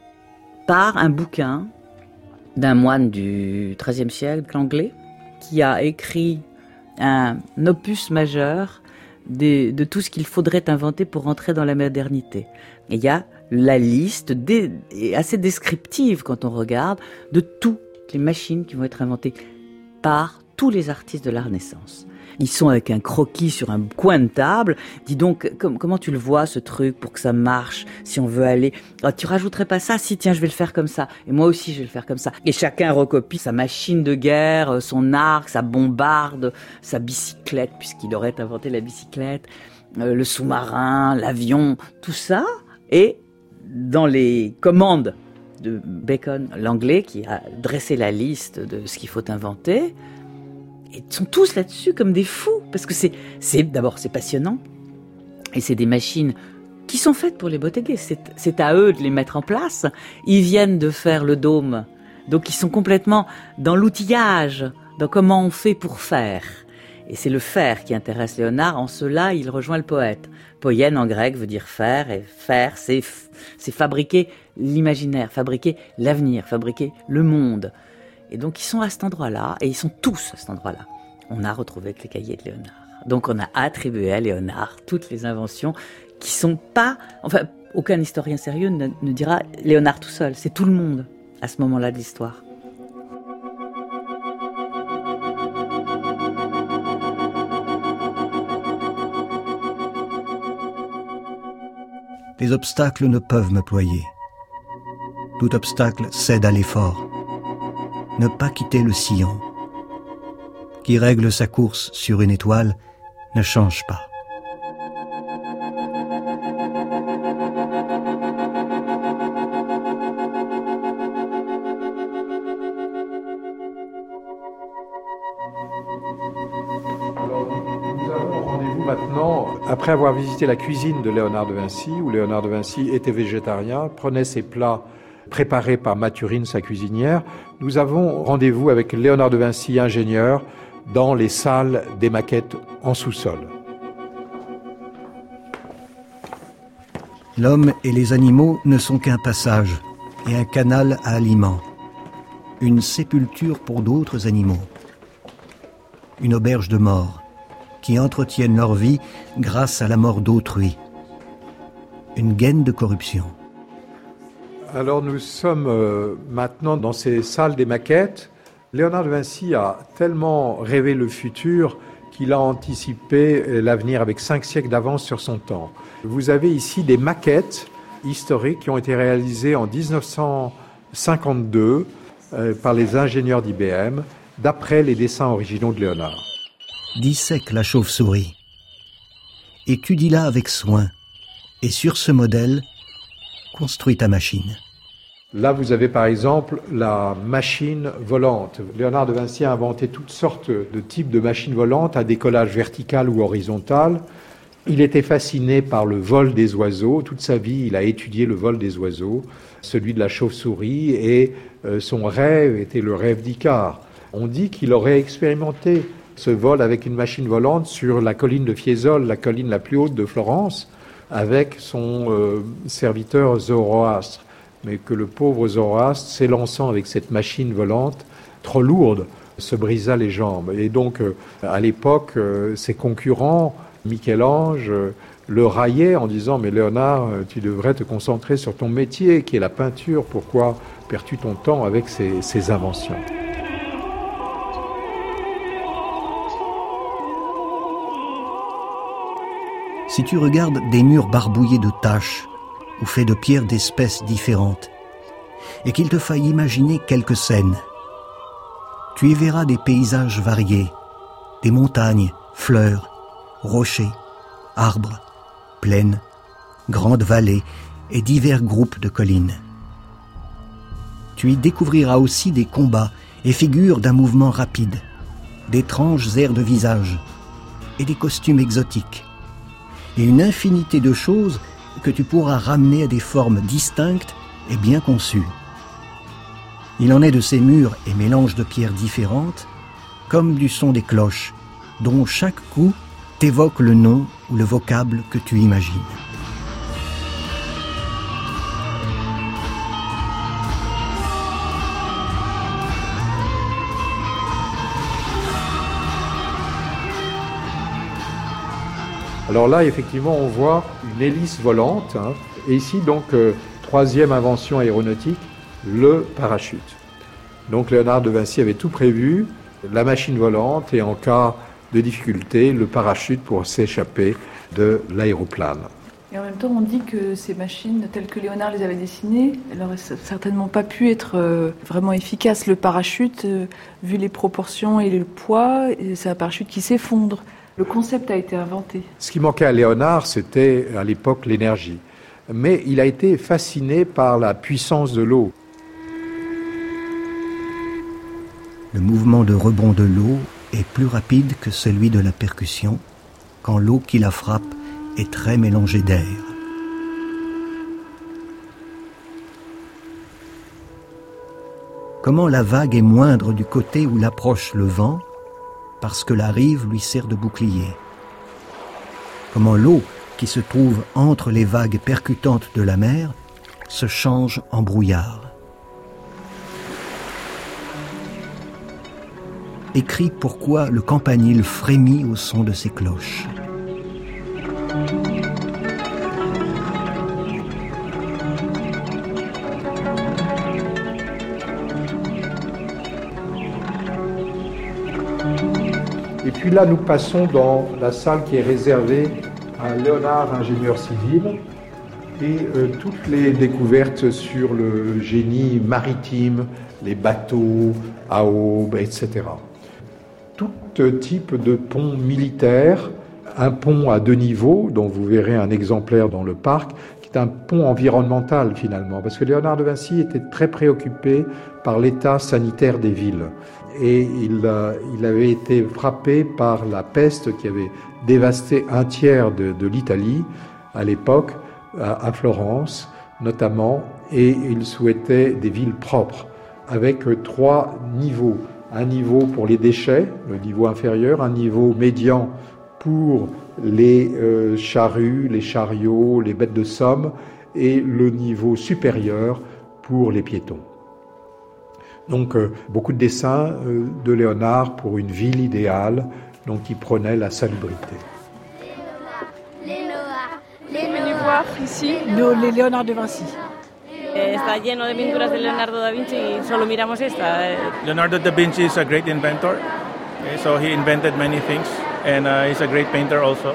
par un bouquin d'un moine du XIIIe siècle anglais, qui a écrit un opus majeur de tout ce qu'il faudrait inventer pour entrer dans la modernité. Et il y a la liste assez descriptive quand on regarde de toutes les machines qui vont être inventées par tous les artistes de la Renaissance. Ils sont avec un croquis sur un coin de table. Dis donc, comment tu le vois ce truc pour que ça marche, si on veut aller... Oh, tu rajouterais pas ça? Si, tiens, je vais le faire comme ça. Et moi aussi, je vais le faire comme ça. Et chacun recopie sa machine de guerre, son arc, sa bombarde, sa bicyclette, puisqu'il aurait inventé la bicyclette, le sous-marin, l'avion, tout ça. Et dans les commandes de Bacon, l'anglais, qui a dressé la liste de ce qu'il faut inventer, ils sont tous là-dessus comme des fous, parce que d'abord c'est passionnant, et c'est des machines qui sont faites pour les Botteghe, c'est à eux de les mettre en place. Ils viennent de faire le dôme, donc ils sont complètement dans l'outillage, Donc comment on fait pour faire ? Et c'est le faire qui intéresse Léonard. En cela, il rejoint le poète. Poien en grec veut dire faire, et faire, c'est fabriquer l'imaginaire, fabriquer l'avenir, fabriquer le monde. Et donc ils sont à cet endroit-là, et ils sont tous à cet endroit-là. On a retrouvé que les cahiers de Léonard. Donc on a attribué à Léonard toutes les inventions qui sont pas... Enfin, aucun historien sérieux ne dira Léonard tout seul. C'est tout le monde à ce moment-là de l'histoire. Les obstacles ne peuvent me ployer. Tout obstacle cède à l'effort. Ne pas quitter le sillon. Qui règle sa course sur une étoile ne change pas. Après avoir visité la cuisine de Léonard de Vinci, où Léonard de Vinci était végétarien, prenait ses plats préparés par Mathurine, sa cuisinière, nous avons rendez-vous avec Léonard de Vinci, ingénieur, dans les salles des maquettes en sous-sol. L'homme et les animaux ne sont qu'un passage et un canal à aliments. Une sépulture pour d'autres animaux. Une auberge de mort qui entretiennent leur vie grâce à la mort d'autrui. Une gaine de corruption. Alors nous sommes maintenant dans ces salles des maquettes. Léonard de Vinci a tellement rêvé le futur qu'il a anticipé l'avenir avec 5 siècles d'avance sur son temps. Vous avez ici des maquettes historiques qui ont été réalisées en 1952 par les ingénieurs d'IBM, d'après les dessins originaux de Léonard. Dissèque la chauve-souris. Étudie-la avec soin. Et sur ce modèle, construis ta machine. Là, vous avez par exemple la machine volante. Léonard de Vinci a inventé toutes sortes de types de machines volantes à décollage vertical ou horizontal. Il était fasciné par le vol des oiseaux. Toute sa vie, il a étudié le vol des oiseaux, celui de la chauve-souris, et son rêve était le rêve d'Icare. On dit qu'il aurait expérimenté ce vol avec une machine volante sur la colline de Fiesole, la colline la plus haute de Florence, avec son serviteur Zoroastre. Mais que le pauvre Zoroastre, s'élançant avec cette machine volante, trop lourde, se brisa les jambes. Et donc, à l'époque, ses concurrents, Michel-Ange, le raillaient en disant « Mais Léonard, tu devrais te concentrer sur ton métier, qui est la peinture. Pourquoi perds-tu ton temps avec ces inventions ?» Si tu regardes des murs barbouillés de taches ou faits de pierres d'espèces différentes, et qu'il te faille imaginer quelques scènes, tu y verras des paysages variés, des montagnes, fleurs, rochers, arbres, plaines, grandes vallées et divers groupes de collines. Tu y découvriras aussi des combats et figures d'un mouvement rapide, d'étranges airs de visage et des costumes exotiques, et une infinité de choses que tu pourras ramener à des formes distinctes et bien conçues. Il en est de ces murs et mélanges de pierres différentes, comme du son des cloches, dont chaque coup t'évoque le nom ou le vocable que tu imagines. Alors là, effectivement, on voit une hélice volante. Et ici, donc, troisième invention aéronautique, le parachute. Donc Léonard de Vinci avait tout prévu, la machine volante et en cas de difficulté, le parachute pour s'échapper de l'aéroplane. Et en même temps, on dit que ces machines, telles que Léonard les avait dessinées, elles n'auraient certainement pas pu être vraiment efficaces. Le parachute, vu les proportions et le poids, c'est un parachute qui s'effondre. Le concept a été inventé. Ce qui manquait à Léonard, c'était à l'époque l'énergie. Mais il a été fasciné par la puissance de l'eau. Le mouvement de rebond de l'eau est plus rapide que celui de la percussion quand l'eau qui la frappe est très mélangée d'air. comment la vague est moindre du côté où l'approche le vent, parce que la rive lui sert de bouclier. Comment l'eau, qui se trouve entre les vagues percutantes de la mer, se change en brouillard. Écrit pourquoi le campanile frémit au son de ses cloches. Et puis là, nous passons dans la salle qui est réservée à Léonard, ingénieur civil, et toutes les découvertes sur le génie maritime, les bateaux à aube, etc. Tout type de pont militaire, un pont à 2 niveaux, dont vous verrez un exemplaire dans le parc, qui est un pont environnemental finalement, parce que Léonard de Vinci était très préoccupé par l'état sanitaire des villes. Et il avait été frappé par la peste qui avait dévasté un tiers de l'Italie à l'époque, à Florence notamment, et il souhaitait des villes propres, avec 3 niveaux. Un niveau pour les déchets, le niveau inférieur, un niveau médian pour les charrues, les chariots, les bêtes de somme, et le niveau supérieur pour les piétons. Donc beaucoup de dessins de Léonard pour une ville idéale, donc qui prenait la salubrité. Venez voir ici les Léonard de Vinci. Está lleno de pinturas de Leonardo da Vinci y solo miramos esta. Leonardo da Vinci is a great inventor. Okay, so he invented many things, and he's a great painter also.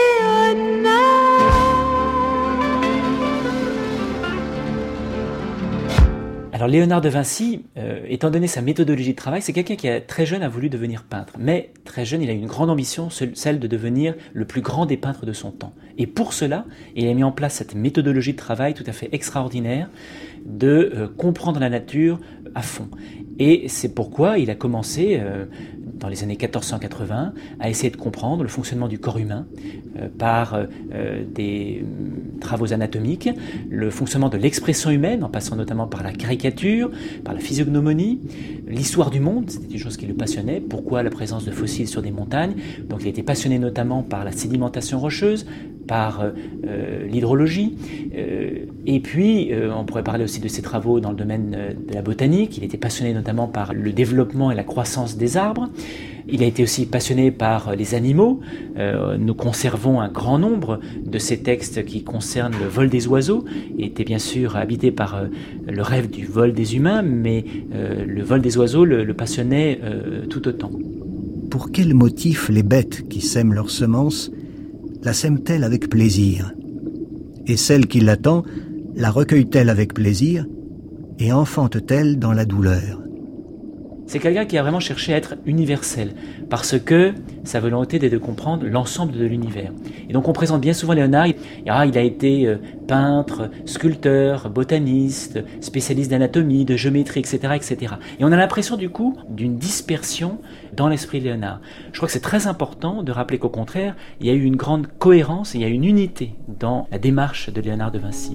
Alors Léonard de Vinci, étant donné sa méthodologie de travail, c'est quelqu'un qui très jeune a voulu devenir peintre. Mais très jeune, il a eu une grande ambition, celle de devenir le plus grand des peintres de son temps. Et pour cela, il a mis en place cette méthodologie de travail tout à fait extraordinaire de comprendre la nature à fond. Et c'est pourquoi il a commencé, dans les années 1480, à essayer de comprendre le fonctionnement du corps humain par des travaux anatomiques, le fonctionnement de l'expression humaine, en passant notamment par la caricature, par la physiognomonie, l'histoire du monde, c'était une chose qui le passionnait, pourquoi la présence de fossiles sur des montagnes. Donc il était passionné notamment par la sédimentation rocheuse, par l'hydrologie, et puis on pourrait parler aussi de ses travaux dans le domaine de la botanique. Il était passionné notamment par le développement et la croissance des arbres. Il a été aussi passionné par les animaux. Nous conservons un grand nombre de ces textes qui concernent le vol des oiseaux. Il était bien sûr habité par le rêve du vol des humains, mais le vol des oiseaux le passionnait tout autant. Pour quel motif les bêtes qui sèment leurs semences la sème-t-elle avec plaisir? Et celle qui l'attend la recueille-t-elle avec plaisir et enfante-t-elle dans la douleur? C'est quelqu'un qui a vraiment cherché à être universel, parce que sa volonté était de comprendre l'ensemble de l'univers. Et donc on présente bien souvent Léonard, il a été peintre, sculpteur, botaniste, spécialiste d'anatomie, de géométrie, etc., etc. Et on a l'impression du coup d'une dispersion dans l'esprit de Léonard. Je crois que c'est très important de rappeler qu'au contraire, il y a eu une grande cohérence, il y a une unité dans la démarche de Léonard de Vinci.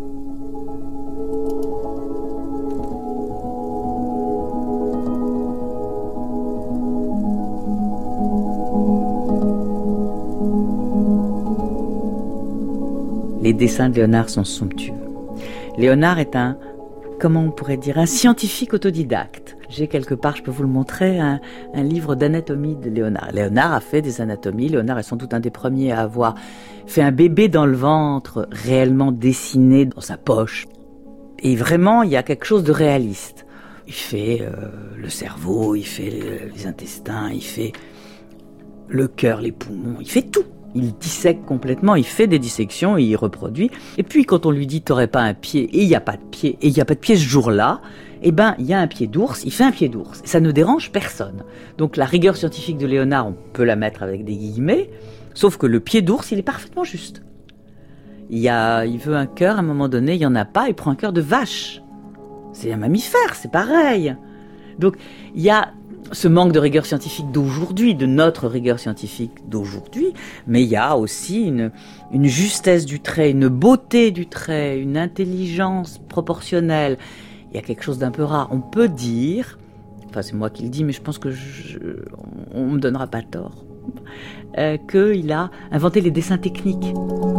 Les dessins de Léonard sont somptueux. Léonard est un scientifique autodidacte. J'ai quelque part, je peux vous le montrer, un livre d'anatomie de Léonard. Léonard a fait des anatomies. Léonard est sans doute un des premiers à avoir fait un bébé dans le ventre, réellement dessiné dans sa poche. Et vraiment, il y a quelque chose de réaliste. Il fait le cerveau, il fait les intestins, il fait le cœur, les poumons, il fait tout. Il dissèque complètement, il fait des dissections, il reproduit. Et puis quand on lui dit t'aurais pas un pied, et il n'y a pas de pied, et il n'y a pas de pied ce jour-là, eh ben il y a un pied d'ours, il fait un pied d'ours. Ça ne dérange personne. Donc la rigueur scientifique de Léonard, on peut la mettre avec des guillemets, sauf que le pied d'ours, il est parfaitement juste. Il veut un cœur, à un moment donné, il n'y en a pas, il prend un cœur de vache. C'est un mammifère, c'est pareil. Donc il y a ce manque de rigueur scientifique d'aujourd'hui, de notre rigueur scientifique d'aujourd'hui, mais il y a aussi une justesse du trait, une beauté du trait, une intelligence proportionnelle. Il y a quelque chose d'un peu rare. On peut dire, enfin c'est moi qui le dis, mais je pense que on me donnera pas tort, qu'il a inventé les dessins techniques.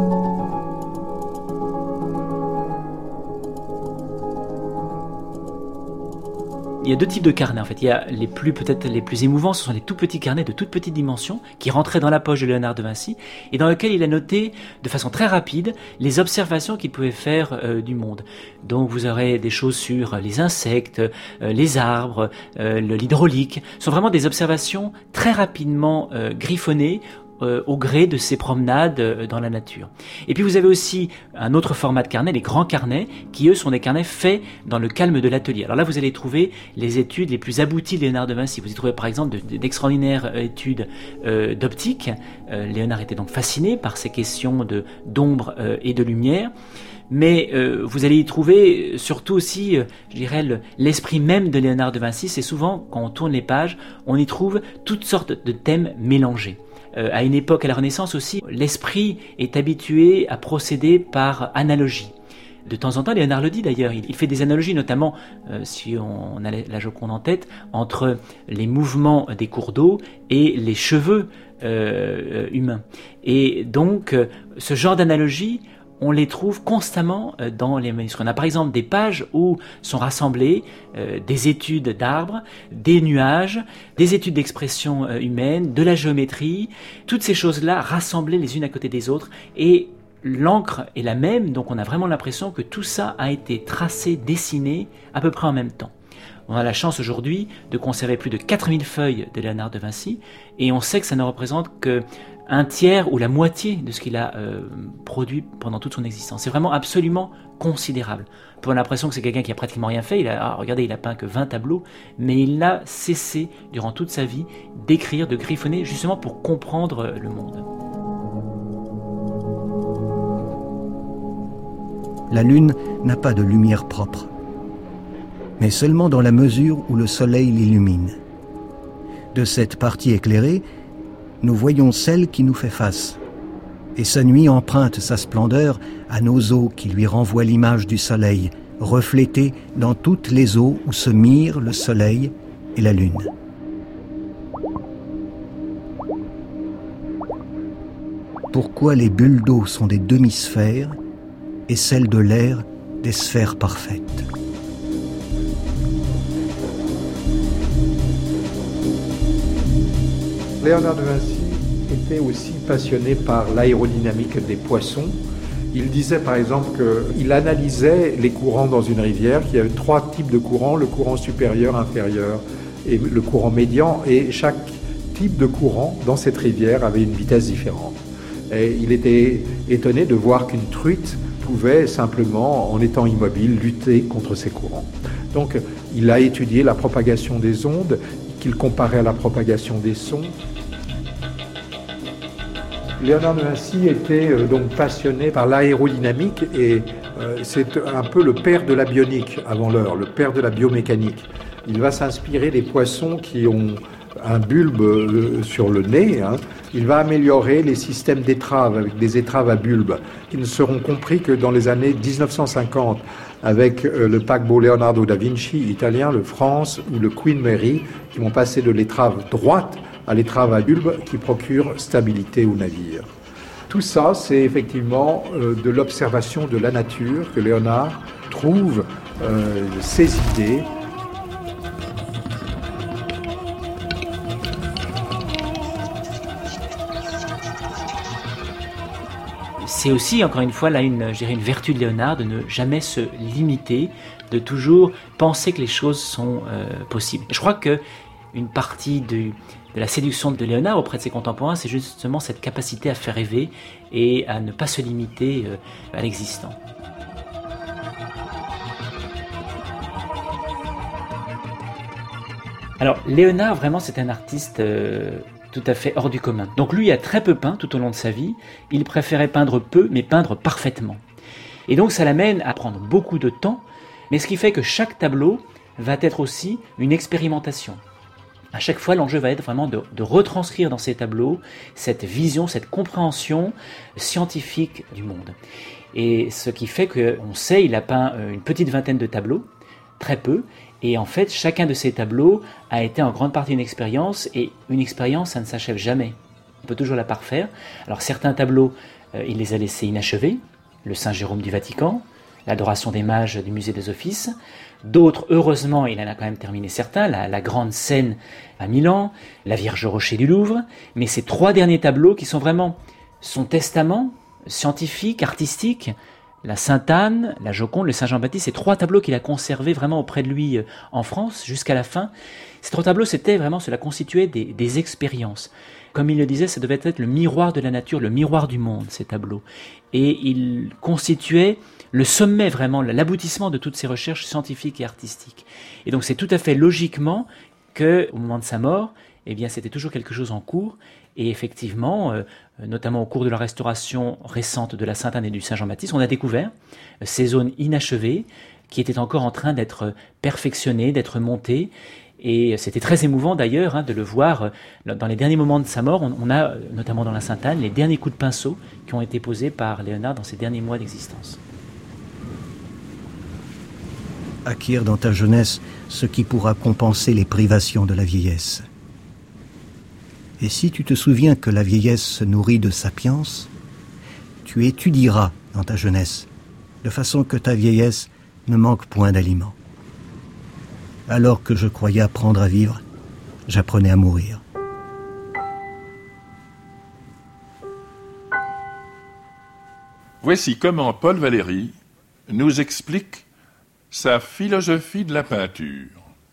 Il y a deux types de carnets en fait. Il y a peut-être les plus émouvants, ce sont les tout petits carnets de toute petite dimension qui rentraient dans la poche de Léonard de Vinci et dans lesquels il a noté de façon très rapide les observations qu'il pouvait faire du monde. Donc vous aurez des choses sur les insectes, les arbres, l'hydraulique. Ce sont vraiment des observations très rapidement griffonnées au gré de ses promenades dans la nature. Et puis vous avez aussi un autre format de carnet, les grands carnets, qui eux sont des carnets faits dans le calme de l'atelier. Alors là vous allez trouver les études les plus abouties de Léonard de Vinci. Vous y trouvez par exemple d'extraordinaires études d'optique. Léonard était donc fasciné par ces questions d'ombre et de lumière. Mais vous allez y trouver surtout aussi, je dirais, l'esprit même de Léonard de Vinci. C'est souvent, quand on tourne les pages, on y trouve toutes sortes de thèmes mélangés. À une époque, à la Renaissance aussi, l'esprit est habitué à procéder par analogie. De temps en temps, Léonard le dit d'ailleurs, il fait des analogies, notamment, si on a la Joconde en tête, entre les mouvements des cours d'eau et les cheveux humains. Et donc, ce genre d'analogie, on les trouve constamment dans les manuscrits. On a par exemple des pages où sont rassemblées des études d'arbres, des nuages, des études d'expression humaine, de la géométrie, toutes ces choses-là rassemblées les unes à côté des autres, et l'encre est la même, donc on a vraiment l'impression que tout ça a été tracé, dessiné à peu près en même temps. On a la chance aujourd'hui de conserver plus de 4000 feuilles de Léonard de Vinci, et on sait que ça ne représente que un tiers ou la moitié de ce qu'il a produit pendant toute son existence. C'est vraiment absolument considérable. On peut avoir l'impression que c'est quelqu'un qui a pratiquement rien fait. Regardez, il a peint que 20 tableaux, mais il n'a cessé durant toute sa vie d'écrire, de griffonner, justement pour comprendre le monde. La Lune n'a pas de lumière propre, mais seulement dans la mesure où le Soleil l'illumine. De cette partie éclairée, nous voyons celle qui nous fait face, et sa nuit emprunte sa splendeur à nos eaux qui lui renvoient l'image du soleil, reflétée dans toutes les eaux où se mirent le soleil et la lune. Pourquoi les bulles d'eau sont des demi-sphères et celles de l'air des sphères parfaites? Léonard de Vinci était aussi passionné par l'aérodynamique des poissons. Il disait par exemple qu'il analysait les courants dans une rivière, qu'il y avait 3 types de courants, le courant supérieur, inférieur et le courant médian, et chaque type de courant dans cette rivière avait une vitesse différente. Et il était étonné de voir qu'une truite pouvait simplement, en étant immobile, lutter contre ces courants. Donc il a étudié la propagation des ondes, qu'il comparait à la propagation des sons. Léonard de Vinci était donc passionné par l'aérodynamique et c'est un peu le père de la bionique avant l'heure, le père de la biomécanique. Il va s'inspirer des poissons qui ont un bulbe sur le nez. Il va améliorer les systèmes d'étraves avec des étraves à bulbe qui ne seront compris que dans les années 1950 avec le paquebot Leonardo da Vinci italien, le France ou le Queen Mary qui vont passer de l'étrave droite à l'étrave à bulbe qui procure stabilité au navire. Tout ça, c'est effectivement de l'observation de la nature que Léonard trouve ses idées. C'est aussi, encore une fois, là, une vertu de Léonard de ne jamais se limiter, de toujours penser que les choses sont possibles. Je crois que une partie de la séduction de Léonard auprès de ses contemporains, c'est justement cette capacité à faire rêver et à ne pas se limiter à l'existant. Alors, Léonard, vraiment, c'est un artiste tout à fait hors du commun. Donc lui a très peu peint tout au long de sa vie. Il préférait peindre peu, mais peindre parfaitement. Et donc ça l'amène à prendre beaucoup de temps, mais ce qui fait que chaque tableau va être aussi une expérimentation. À chaque fois, l'enjeu va être vraiment de retranscrire dans ces tableaux cette vision, cette compréhension scientifique du monde. Et ce qui fait qu'on sait, il a peint une petite vingtaine de tableaux, très peu. Et en fait, chacun de ces tableaux a été en grande partie une expérience, et une expérience, ça ne s'achève jamais. On peut toujours la parfaire. Alors certains tableaux, il les a laissés inachevés, le Saint-Jérôme du Vatican, l'Adoration des Mages du Musée des Offices. D'autres, heureusement, il en a quand même terminé certains, la Grande Scène à Milan, la Vierge au Rocher du Louvre. Mais ces 3 derniers tableaux qui sont vraiment son testament scientifique, artistique, la Sainte-Anne, la Joconde, le Saint-Jean-Baptiste, ces 3 tableaux qu'il a conservés vraiment auprès de lui en France jusqu'à la fin. Ces 3 tableaux, cela constituait des expériences. Comme il le disait, ça devait être le miroir de la nature, le miroir du monde, ces tableaux. Et il constituait le sommet vraiment, l'aboutissement de toutes ces recherches scientifiques et artistiques. Et donc c'est tout à fait logiquement qu'au moment de sa mort, eh bien c'était toujours quelque chose en cours. Et effectivement, notamment au cours de la restauration récente de la Sainte-Anne et du Saint-Jean-Baptiste, on a découvert ces zones inachevées qui étaient encore en train d'être perfectionnées, d'être montées. Et c'était très émouvant d'ailleurs de le voir dans les derniers moments de sa mort. On a, notamment dans la Sainte-Anne, les derniers coups de pinceau qui ont été posés par Léonard dans ses derniers mois d'existence. Acquiert dans ta jeunesse ce qui pourra compenser les privations de la vieillesse. Et si tu te souviens que la vieillesse se nourrit de sapience, tu étudieras dans ta jeunesse, de façon que ta vieillesse ne manque point d'aliments. Alors que je croyais apprendre à vivre, j'apprenais à mourir. Voici comment Paul Valéry nous explique sa philosophie de la peinture.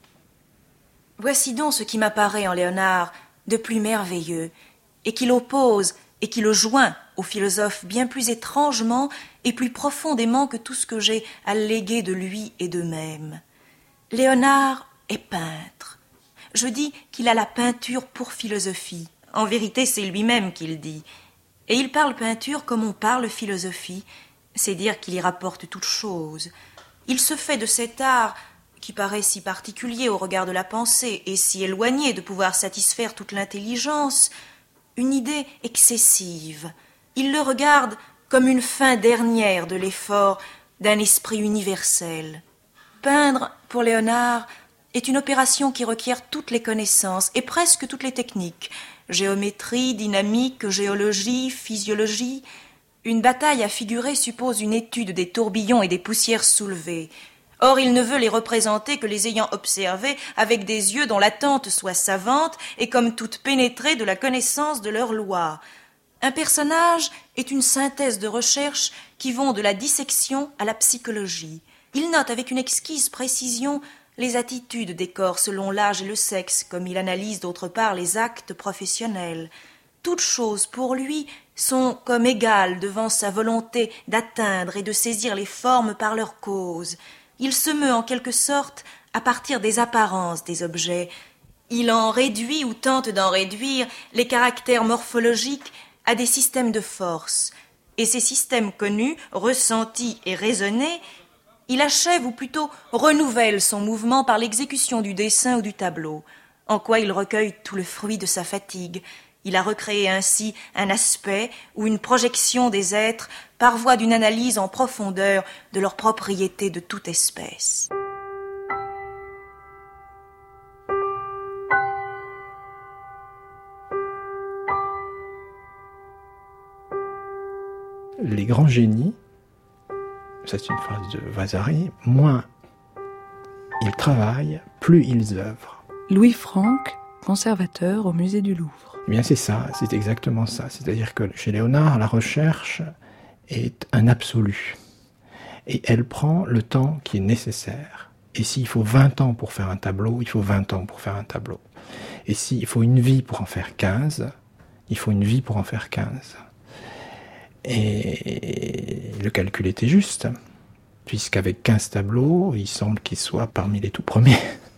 Voici donc ce qui m'apparaît en Léonard de plus merveilleux, et qui l'oppose et qui le joint au philosophe bien plus étrangement et plus profondément que tout ce que j'ai à léguer de lui et d'eux-mêmes. Léonard est peintre. Je dis qu'il a la peinture pour philosophie. En vérité, c'est lui-même qui le dit. Et il parle peinture comme on parle philosophie, c'est dire qu'il y rapporte toute chose. Il se fait de cet art, qui paraît si particulier au regard de la pensée et si éloigné de pouvoir satisfaire toute l'intelligence, une idée excessive. Il le regarde comme une fin dernière de l'effort d'un esprit universel. Peindre, pour Léonard, est une opération qui requiert toutes les connaissances et presque toutes les techniques. Géométrie, dynamique, géologie, physiologie. Une bataille à figurer suppose une étude des tourbillons et des poussières soulevées. Or, il ne veut les représenter que les ayant observés avec des yeux dont l'attente soit savante et comme toute pénétrée de la connaissance de leurs lois. Un personnage est une synthèse de recherches qui vont de la dissection à la psychologie. Il note avec une exquise précision les attitudes des corps selon l'âge et le sexe, comme il analyse d'autre part les actes professionnels. Toutes choses pour lui sont comme égales devant sa volonté d'atteindre et de saisir les formes par leur cause. Il se meut en quelque sorte à partir des apparences des objets. Il en réduit ou tente d'en réduire les caractères morphologiques à des systèmes de force. Et ces systèmes connus, ressentis et raisonnés, il achève ou plutôt renouvelle son mouvement par l'exécution du dessin ou du tableau, en quoi il recueille tout le fruit de sa fatigue. Il a recréé ainsi un aspect ou une projection des êtres par voie d'une analyse en profondeur de leurs propriétés de toute espèce. Les grands génies, ça c'est une phrase de Vasari, moins ils travaillent, plus ils œuvrent. Louis Franck, conservateur au musée du Louvre. Eh bien c'est ça, c'est exactement ça. C'est-à-dire que chez Léonard, la recherche est un absolu. Et elle prend le temps qui est nécessaire. Et s'il faut 20 ans pour faire un tableau, il faut 20 ans pour faire un tableau. Et s'il faut une vie pour en faire 15, il faut une vie pour en faire 15. Et le calcul était juste, puisqu'avec 15 tableaux, il semble qu'il soit parmi les tout premiers.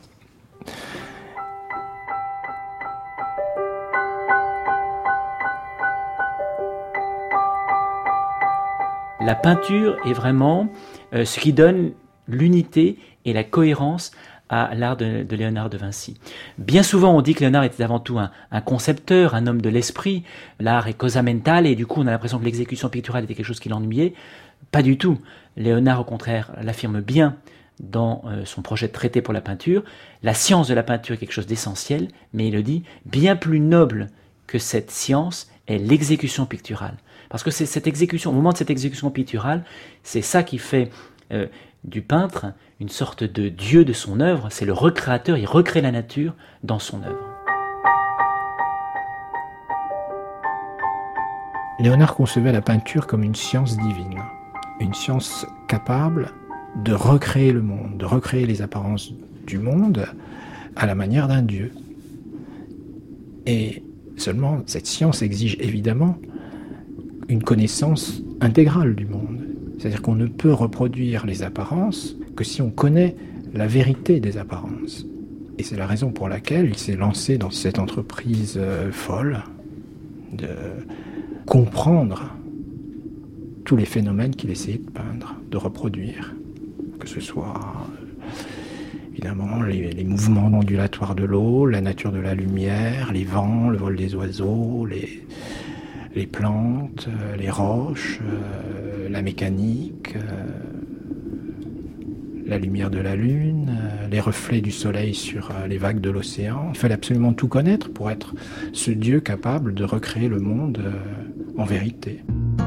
La peinture est vraiment ce qui donne l'unité et la cohérence à l'art de Léonard de Vinci. Bien souvent, on dit que Léonard était avant tout un concepteur, un homme de l'esprit. L'art est cosa mentale et du coup, on a l'impression que l'exécution picturale était quelque chose qui l'ennuyait. Pas du tout. Léonard, au contraire, l'affirme bien dans son projet de traité pour la peinture, la science de la peinture est quelque chose d'essentiel, mais il le dit, bien plus noble que cette science est l'exécution picturale. Parce que c'est cette exécution, au moment de cette exécution picturale, c'est ça qui fait du peintre une sorte de dieu de son œuvre, c'est le recréateur, il recrée la nature dans son œuvre. Léonard concevait la peinture comme une science divine, une science capable de recréer le monde, de recréer les apparences du monde à la manière d'un dieu. Et seulement, cette science exige évidemment une connaissance intégrale du monde. C'est-à-dire qu'on ne peut reproduire les apparences que si on connaît la vérité des apparences. Et c'est la raison pour laquelle il s'est lancé dans cette entreprise folle de comprendre tous les phénomènes qu'il essayait de peindre, de reproduire. Que ce soit évidemment les mouvements ondulatoires de l'eau, la nature de la lumière, les vents, le vol des oiseaux, les plantes, les roches, la mécanique, la lumière de la lune, les reflets du soleil sur les vagues de l'océan. Il fallait absolument tout connaître pour être ce Dieu capable de recréer le monde en vérité.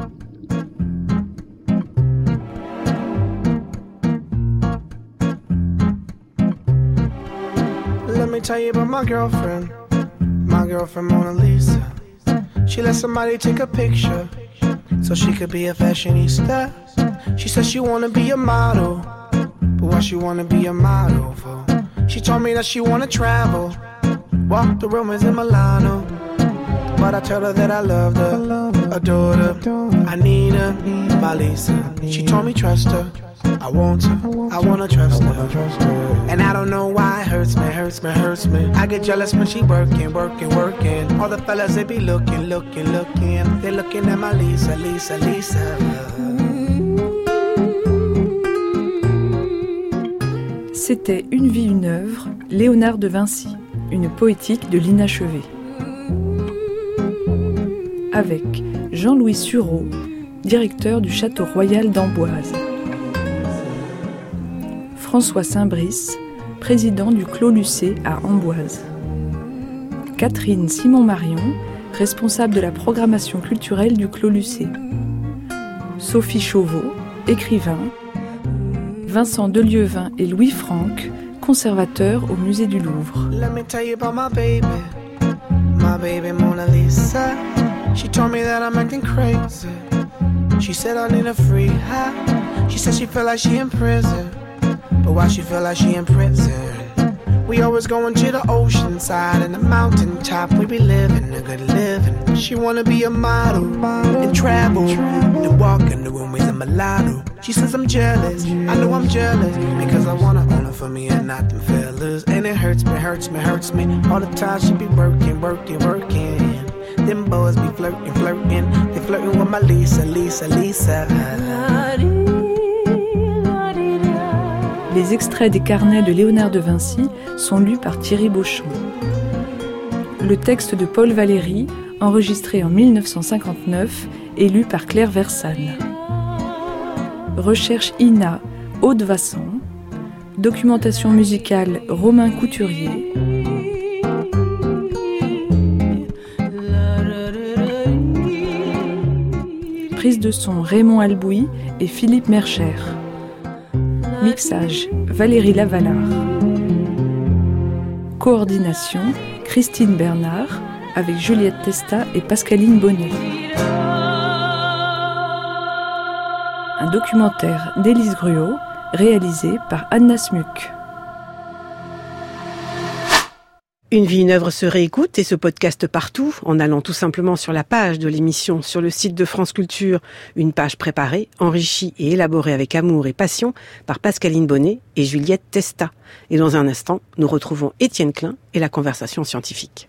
Let me tell you about my girlfriend Mona Lisa. She let somebody take a picture so she could be a fashionista. She said she wanna be a model, but what she wanna be a model for? She told me that she wanna travel, walk the rumors in Milano. But I told her that I loved her, adored her, I need her, my Lisa. She told me trust her, I want her, I wanna trust her. And I don't know why it hurts me. I get jealous when she working. All the fellas, they be looking. They're looking at my Lisa. C'était Une vie, une œuvre, Léonard de Vinci, une poétique de l'inachevé. Avec Jean-Louis Sureau, directeur du Château Royal d'Amboise. François Saint-Brice, président du Clos Lucé à Amboise. Catherine Simon-Marion, responsable de la programmation culturelle du Clos Lucé. Sophie Chauveau, écrivain. Vincent Delieuvin et Louis Franck, conservateurs au musée du Louvre. Let me tell you about my baby Mona Lisa. She told me that I'm acting crazy. She said I need a free high. She said she feel like she in prison. But why she feel like she in prison? We always going to the ocean side and the mountain top. We be living a good living. She wanna be a model and travel and walk in the room with a mulatto. She says I'm jealous, I know I'm jealous, because I wanna own her for me and not them fellas. And it hurts me. All the time she be working. Them boys be flirting. They flirting with my Lisa. Les extraits des carnets de Léonard de Vinci sont lus par Thierry Beauchamp. Le texte de Paul Valéry, enregistré en 1959, est lu par Claire Versanne. Recherche INA, Aude Vassan. Documentation musicale, Romain Couturier. Prise de son, Raymond Albouy et Philippe Mercher. Mixage, Valérie Lavallard. Coordination, Christine Bernard, avec Juliette Testa et Pascaline Bonnet. Un documentaire d'Élise Gruot, réalisé par Anna Smuk. Une vie, une œuvre se réécoute et se podcast partout en allant tout simplement sur la page de l'émission sur le site de France Culture, une page préparée, enrichie et élaborée avec amour et passion par Pascaline Bonnet et Juliette Testa. Et dans un instant, nous retrouvons Étienne Klein et la conversation scientifique.